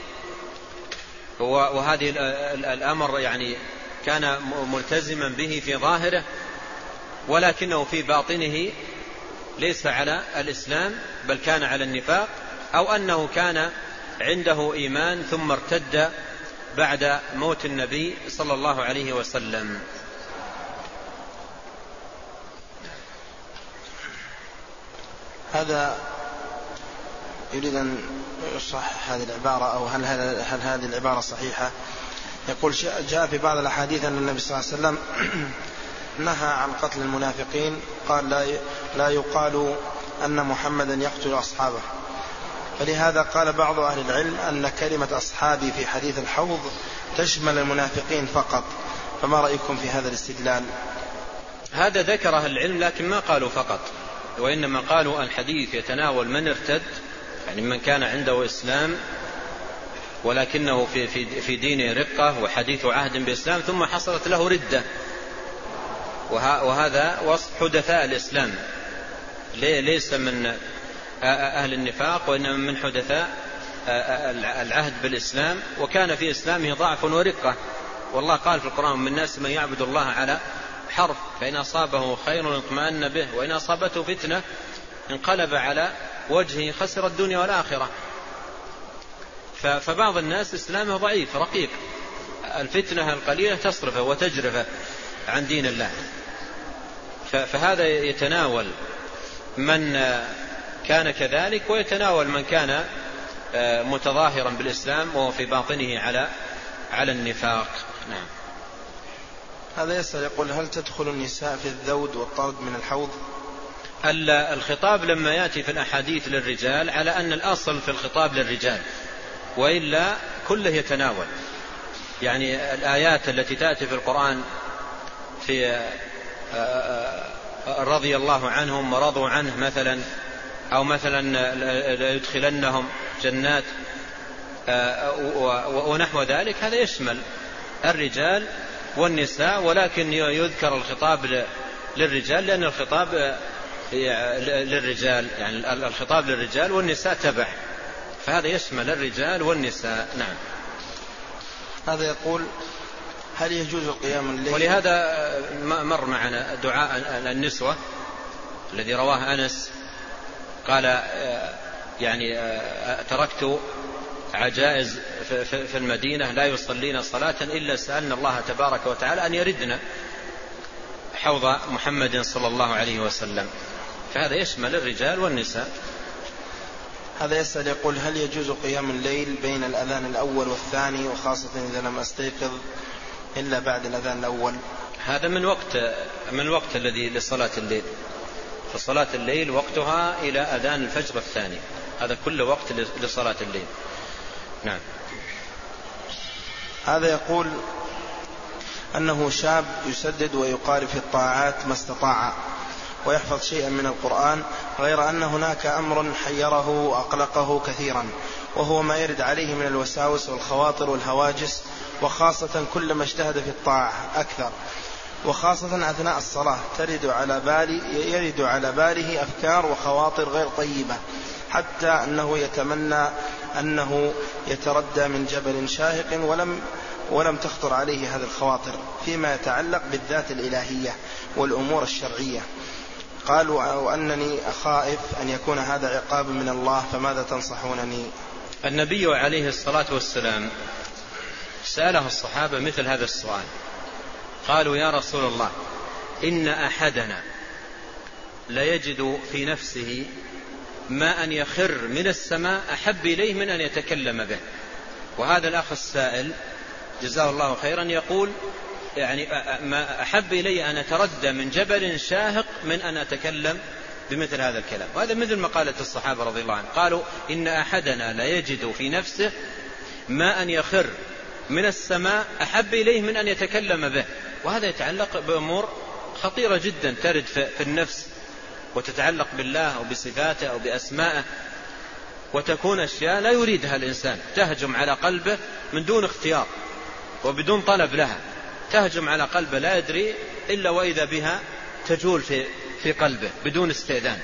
وهذه الأمر يعني كان ملتزما به في ظاهره ولكنه في باطنه ليس على الإسلام بل كان على النفاق، أو أنه كان عنده إيمان ثم ارتد بعد موت النبي صلى الله عليه وسلم. هذا يريد أن يصحح هذه العبارة، أو هل هذه العبارة صحيحة؟ يقول جاء في بعض الأحاديث أن النبي صلى الله عليه وسلم نهى عن قتل المنافقين، قال لا يقال أن محمدا يقتل أصحابه، فلهذا قال بعض أهل العلم أن كلمة أصحابي في حديث الحوض تشمل المنافقين فقط، فما رأيكم في هذا الاستدلال؟ هذا ذكره العلم لكن ما قالوا فقط، وإنما قالوا الحديث يتناول من ارتد، يعني من كان عنده إسلام ولكنه في دينه رقة وحديث عهد بإسلام ثم حصلت له ردة، وهذا وصف حدثاء الإسلام، ليس من أهل النفاق وإنما من حدثاء العهد بالإسلام، وكان في إسلامه ضعف ورقة. والله قال في القرآن من الناس من يعبد الله على حرف فإن أصابه خير اطمأن به وإن أصابته فتنة انقلب على وجهه خسر الدنيا والآخرة. فبعض الناس إسلامه ضعيف رقيق، الفتنة القليلة تصرفه وتجرفه عن دين الله، فهذا يتناول من كان كذلك ويتناول من كان متظاهرا بالإسلام وهو في باطنه على النفاق. نعم. هذا يسأل يقول هل تدخل النساء في الذود والطرد من الحوض؟ الخطاب لما يأتي في الأحاديث للرجال على أن الأصل في الخطاب للرجال، وإلا كله يتناول، يعني الآيات التي تأتي في القرآن في رضي الله عنهم ورضوا عنه مثلا أو مثلا يدخلنهم جنات ونحو ذلك، هذا يشمل الرجال والنساء، ولكن يذكر الخطاب للرجال لأن الخطاب للرجال، يعني الخطاب للرجال والنساء تبع، فهذا يشمل الرجال والنساء. نعم. هذا يقول: هل يجوز قيام الليل؟ ولهذا مر معنا دعاء النسوة الذي رواه أنس، قال يعني تركت عجائز في المدينة لا يصلين صلاة إلا سألنا الله تبارك وتعالى أن يردنا حوض محمد صلى الله عليه وسلم، فهذا يشمل الرجال والنساء. هذا يسأل يقول: هل يجوز قيام الليل بين الأذان الأول والثاني، وخاصة إذا لم أستيقظ إلا بعد الأذان الأول؟ هذا من وقت الذي لصلاة الليل، فصلاة الليل وقتها إلى أذان الفجر الثاني، هذا كل وقت لصلاة الليل. نعم. هذا يقول أنه شاب يسدد ويقارب في الطاعات ما استطاع ويحفظ شيئا من القرآن، غير أن هناك أمر حيره وأقلقه كثيرا، وهو ما يرد عليه من الوساوس والخواطر والهواجس، وخاصة كلما اجتهد في الطاعة أكثر، وخاصة أثناء الصلاة يرد على باله أفكار وخواطر غير طيبة، حتى أنه يتمنى أنه يتردى من جبل شاهق ولم تخطر عليه هذه الخواطر فيما يتعلق بالذات الإلهية والأمور الشرعية. قال: وأنني أخاف أن يكون هذا عقاب من الله، فماذا تنصحونني؟ النبي عليه الصلاة والسلام سأله الصحابة مثل هذا السؤال، قالوا: يا رسول الله، إن أحدنا ليجد في نفسه ما أن يخر من السماء أحب إليه من أن يتكلم به. وهذا الأخ السائل جزاه الله خيرا يقول: يعني ما أحب إلي أن أتردى من جبل شاهق من أن أتكلم بمثل هذا الكلام. وهذا مثل ما قالت الصحابة رضي الله عنهم، قالوا: إن أحدنا لا يجد في نفسه ما أن يخر من السماء أحب إليه من أن يتكلم به. وهذا يتعلق بأمور خطيرة جدا ترد في النفس، وتتعلق بالله وبصفاته أو بأسمائه، وتكون أشياء لا يريدها الإنسان، تهجم على قلبه من دون اختيار وبدون طلب لها، تهجم على قلبه لا يدري إلا وإذا بها تجول في قلبه بدون استئذان،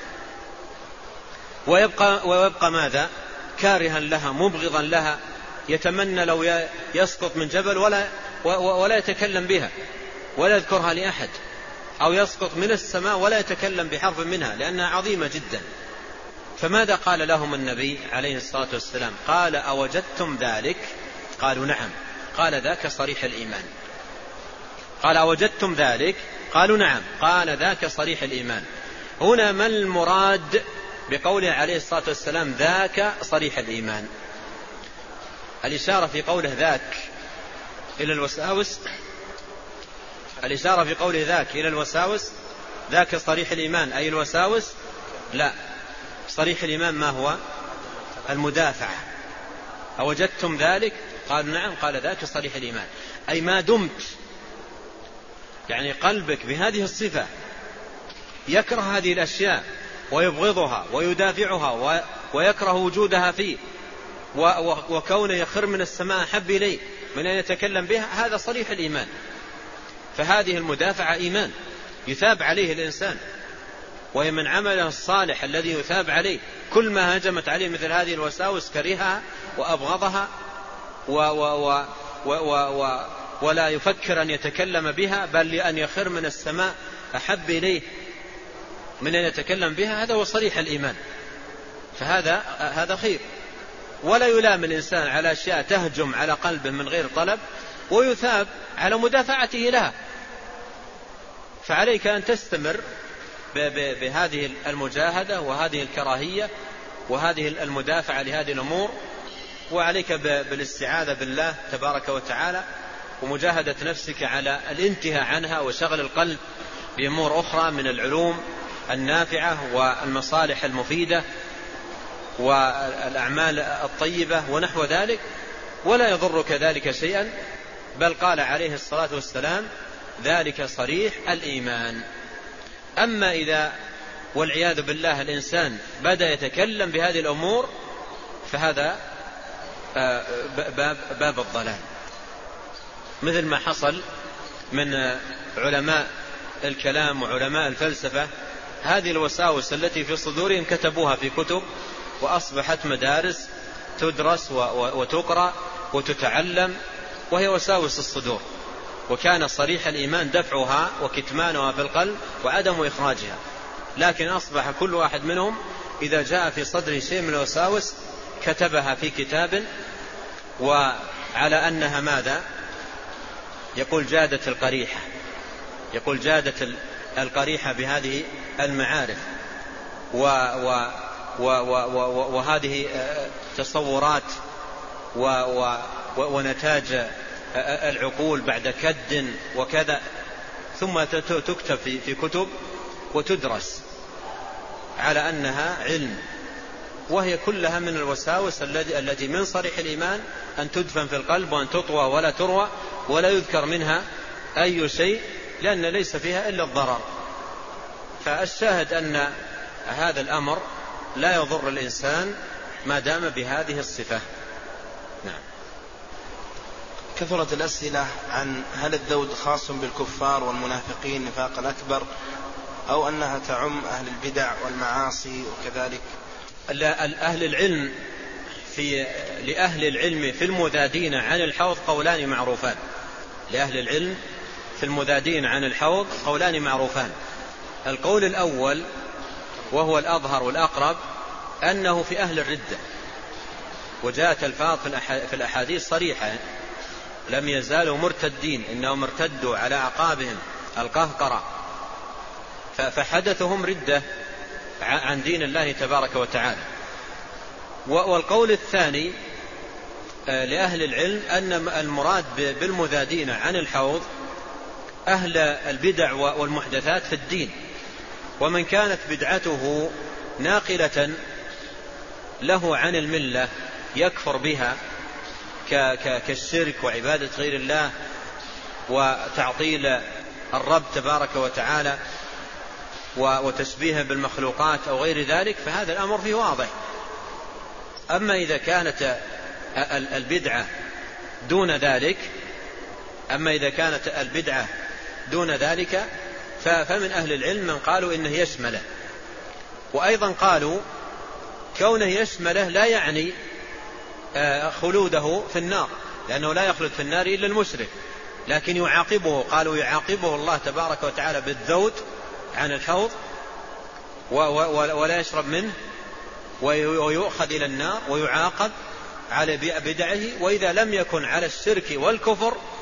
ويبقى ماذا؟ كارها لها، مبغضا لها، يتمنى لو يسقط من جبل ولا يتكلم بها ولا يذكرها لأحد، أو يسقط من السماء ولا يتكلم بحرف منها لأنها عظيمة جدا. فماذا قال لهم النبي عليه الصلاة والسلام؟ قال: أوجدتم ذلك؟ قالوا: نعم. قال: ذاك صريح الإيمان. قال: أوجدتم ذلك؟ قالوا: نعم. قال: ذاك صريح الإيمان. هنا ما المراد بقوله عليه الصلاة والسلام ذاك صريح الإيمان؟ الإشارة في قوله ذاك إلى الوساوس، الإشارة في قوله ذاك إلى الوساوس، ذاك صريح الإيمان أي الوساوس؟ لا، صريح الإيمان ما هو؟ المدافعة. أوجدتم ذلك؟ قالوا: نعم. قال: ذاك صريح الإيمان، أي ما دمت يعني قلبك بهذه الصفة يكره هذه الأشياء ويبغضها ويدافعها ويكره وجودها فيه، وكونه يخر من السماء أحب إليه من أن يتكلم بها، هذا صريح الإيمان. فهذه المدافعة إيمان يثاب عليه الإنسان، وهي من عمله الصالح الذي يثاب عليه. كل ما هجمت عليه مثل هذه الوساوس كرهها وأبغضها ولا يفكر أن يتكلم بها، بل لأن يخر من السماء أحب إليه من أن يتكلم بها. هذا هو صريح الإيمان. فهذا خير، ولا يلام الإنسان على أشياء تهجم على قلبه من غير طلب، ويثاب على مدافعته لها. فعليك أن تستمر بهذه المجاهدة وهذه الكراهية وهذه المدافعة لهذه الأمور، وعليك بالاستعاذة بالله تبارك وتعالى ومجاهدة نفسك على الانتهاء عنها وشغل القلب بأمور أخرى من العلوم النافعة والمصالح المفيدة والأعمال الطيبة ونحو ذلك، ولا يضرك ذلك شيئا. بل قال عليه الصلاة والسلام ذلك صريح الإيمان. أما إذا والعياذ بالله الإنسان بدأ يتكلم بهذه الأمور، فهذا باب الضلال، مثل ما حصل من علماء الكلام وعلماء الفلسفة. هذه الوساوس التي في صدورهم كتبوها في كتب، وأصبحت مدارس تدرس وتقرأ وتتعلم، وهي وساوس الصدور، وكان صريح الإيمان دفعها وكتمانها في القلب وعدم إخراجها. لكن أصبح كل واحد منهم إذا جاء في صدره شيء من الوساوس كتبها في كتاب، وعلى أنها ماذا؟ يقول جادت القريحة، يقول جادت القريحة بهذه المعارف وهذه تصورات ونتاج العقول بعد كد وكذا، ثم تكتب في كتب وتدرس على أنها علم، وهي كلها من الوساوس التي من صريح الإيمان أن تدفن في القلب وأن تطوى ولا تروى ولا يذكر منها أي شيء، لأن ليس فيها إلا الضرر. فالشاهد أن هذا الأمر لا يضر الإنسان ما دام بهذه الصفة. نعم. كثرت الأسئلة عن هل الذود خاص بالكفار والمنافقين نفاق الأكبر، أو أنها تعم أهل البدع والمعاصي وكذلك. أهل العلم لأهل العلم في المذادين عن الحوض قولان معروفان. لأهل العلم في المذادين عن الحوض قولان معروفان. القول الأول وهو الأظهر والأقرب أنه في أهل الردة، وجاءت الفاظ في الأحاديث صريحة: لم يزالوا مرتدين، إنهم ارتدوا على أعقابهم القهقرة، فحدثهم ردة عن دين الله تبارك وتعالى. والقول الثاني لأهل العلم أن المراد بالمذادين عن الحوض أهل البدع والمحدثات في الدين، ومن كانت بدعته ناقلة له عن الملة يكفر بها كالشرك وعبادة غير الله وتعطيل الرب تبارك وتعالى وتشبيهه بالمخلوقات أو غير ذلك، فهذا الأمر فيه واضح. أما إذا كانت البدعة دون ذلك فمن أهل العلم من قالوا إنه يشمله، وأيضا قالوا كونه يشمله لا يعني خلوده في النار، لأنه لا يخلد في النار إلا المشرك، لكن يعاقبه، قالوا يعاقبه الله تبارك وتعالى بالذود عن الحوض ولا يشرب منه ويؤخذ إلى النار ويعاقب على بدعه، وإذا لم يكن على الشرك والكفر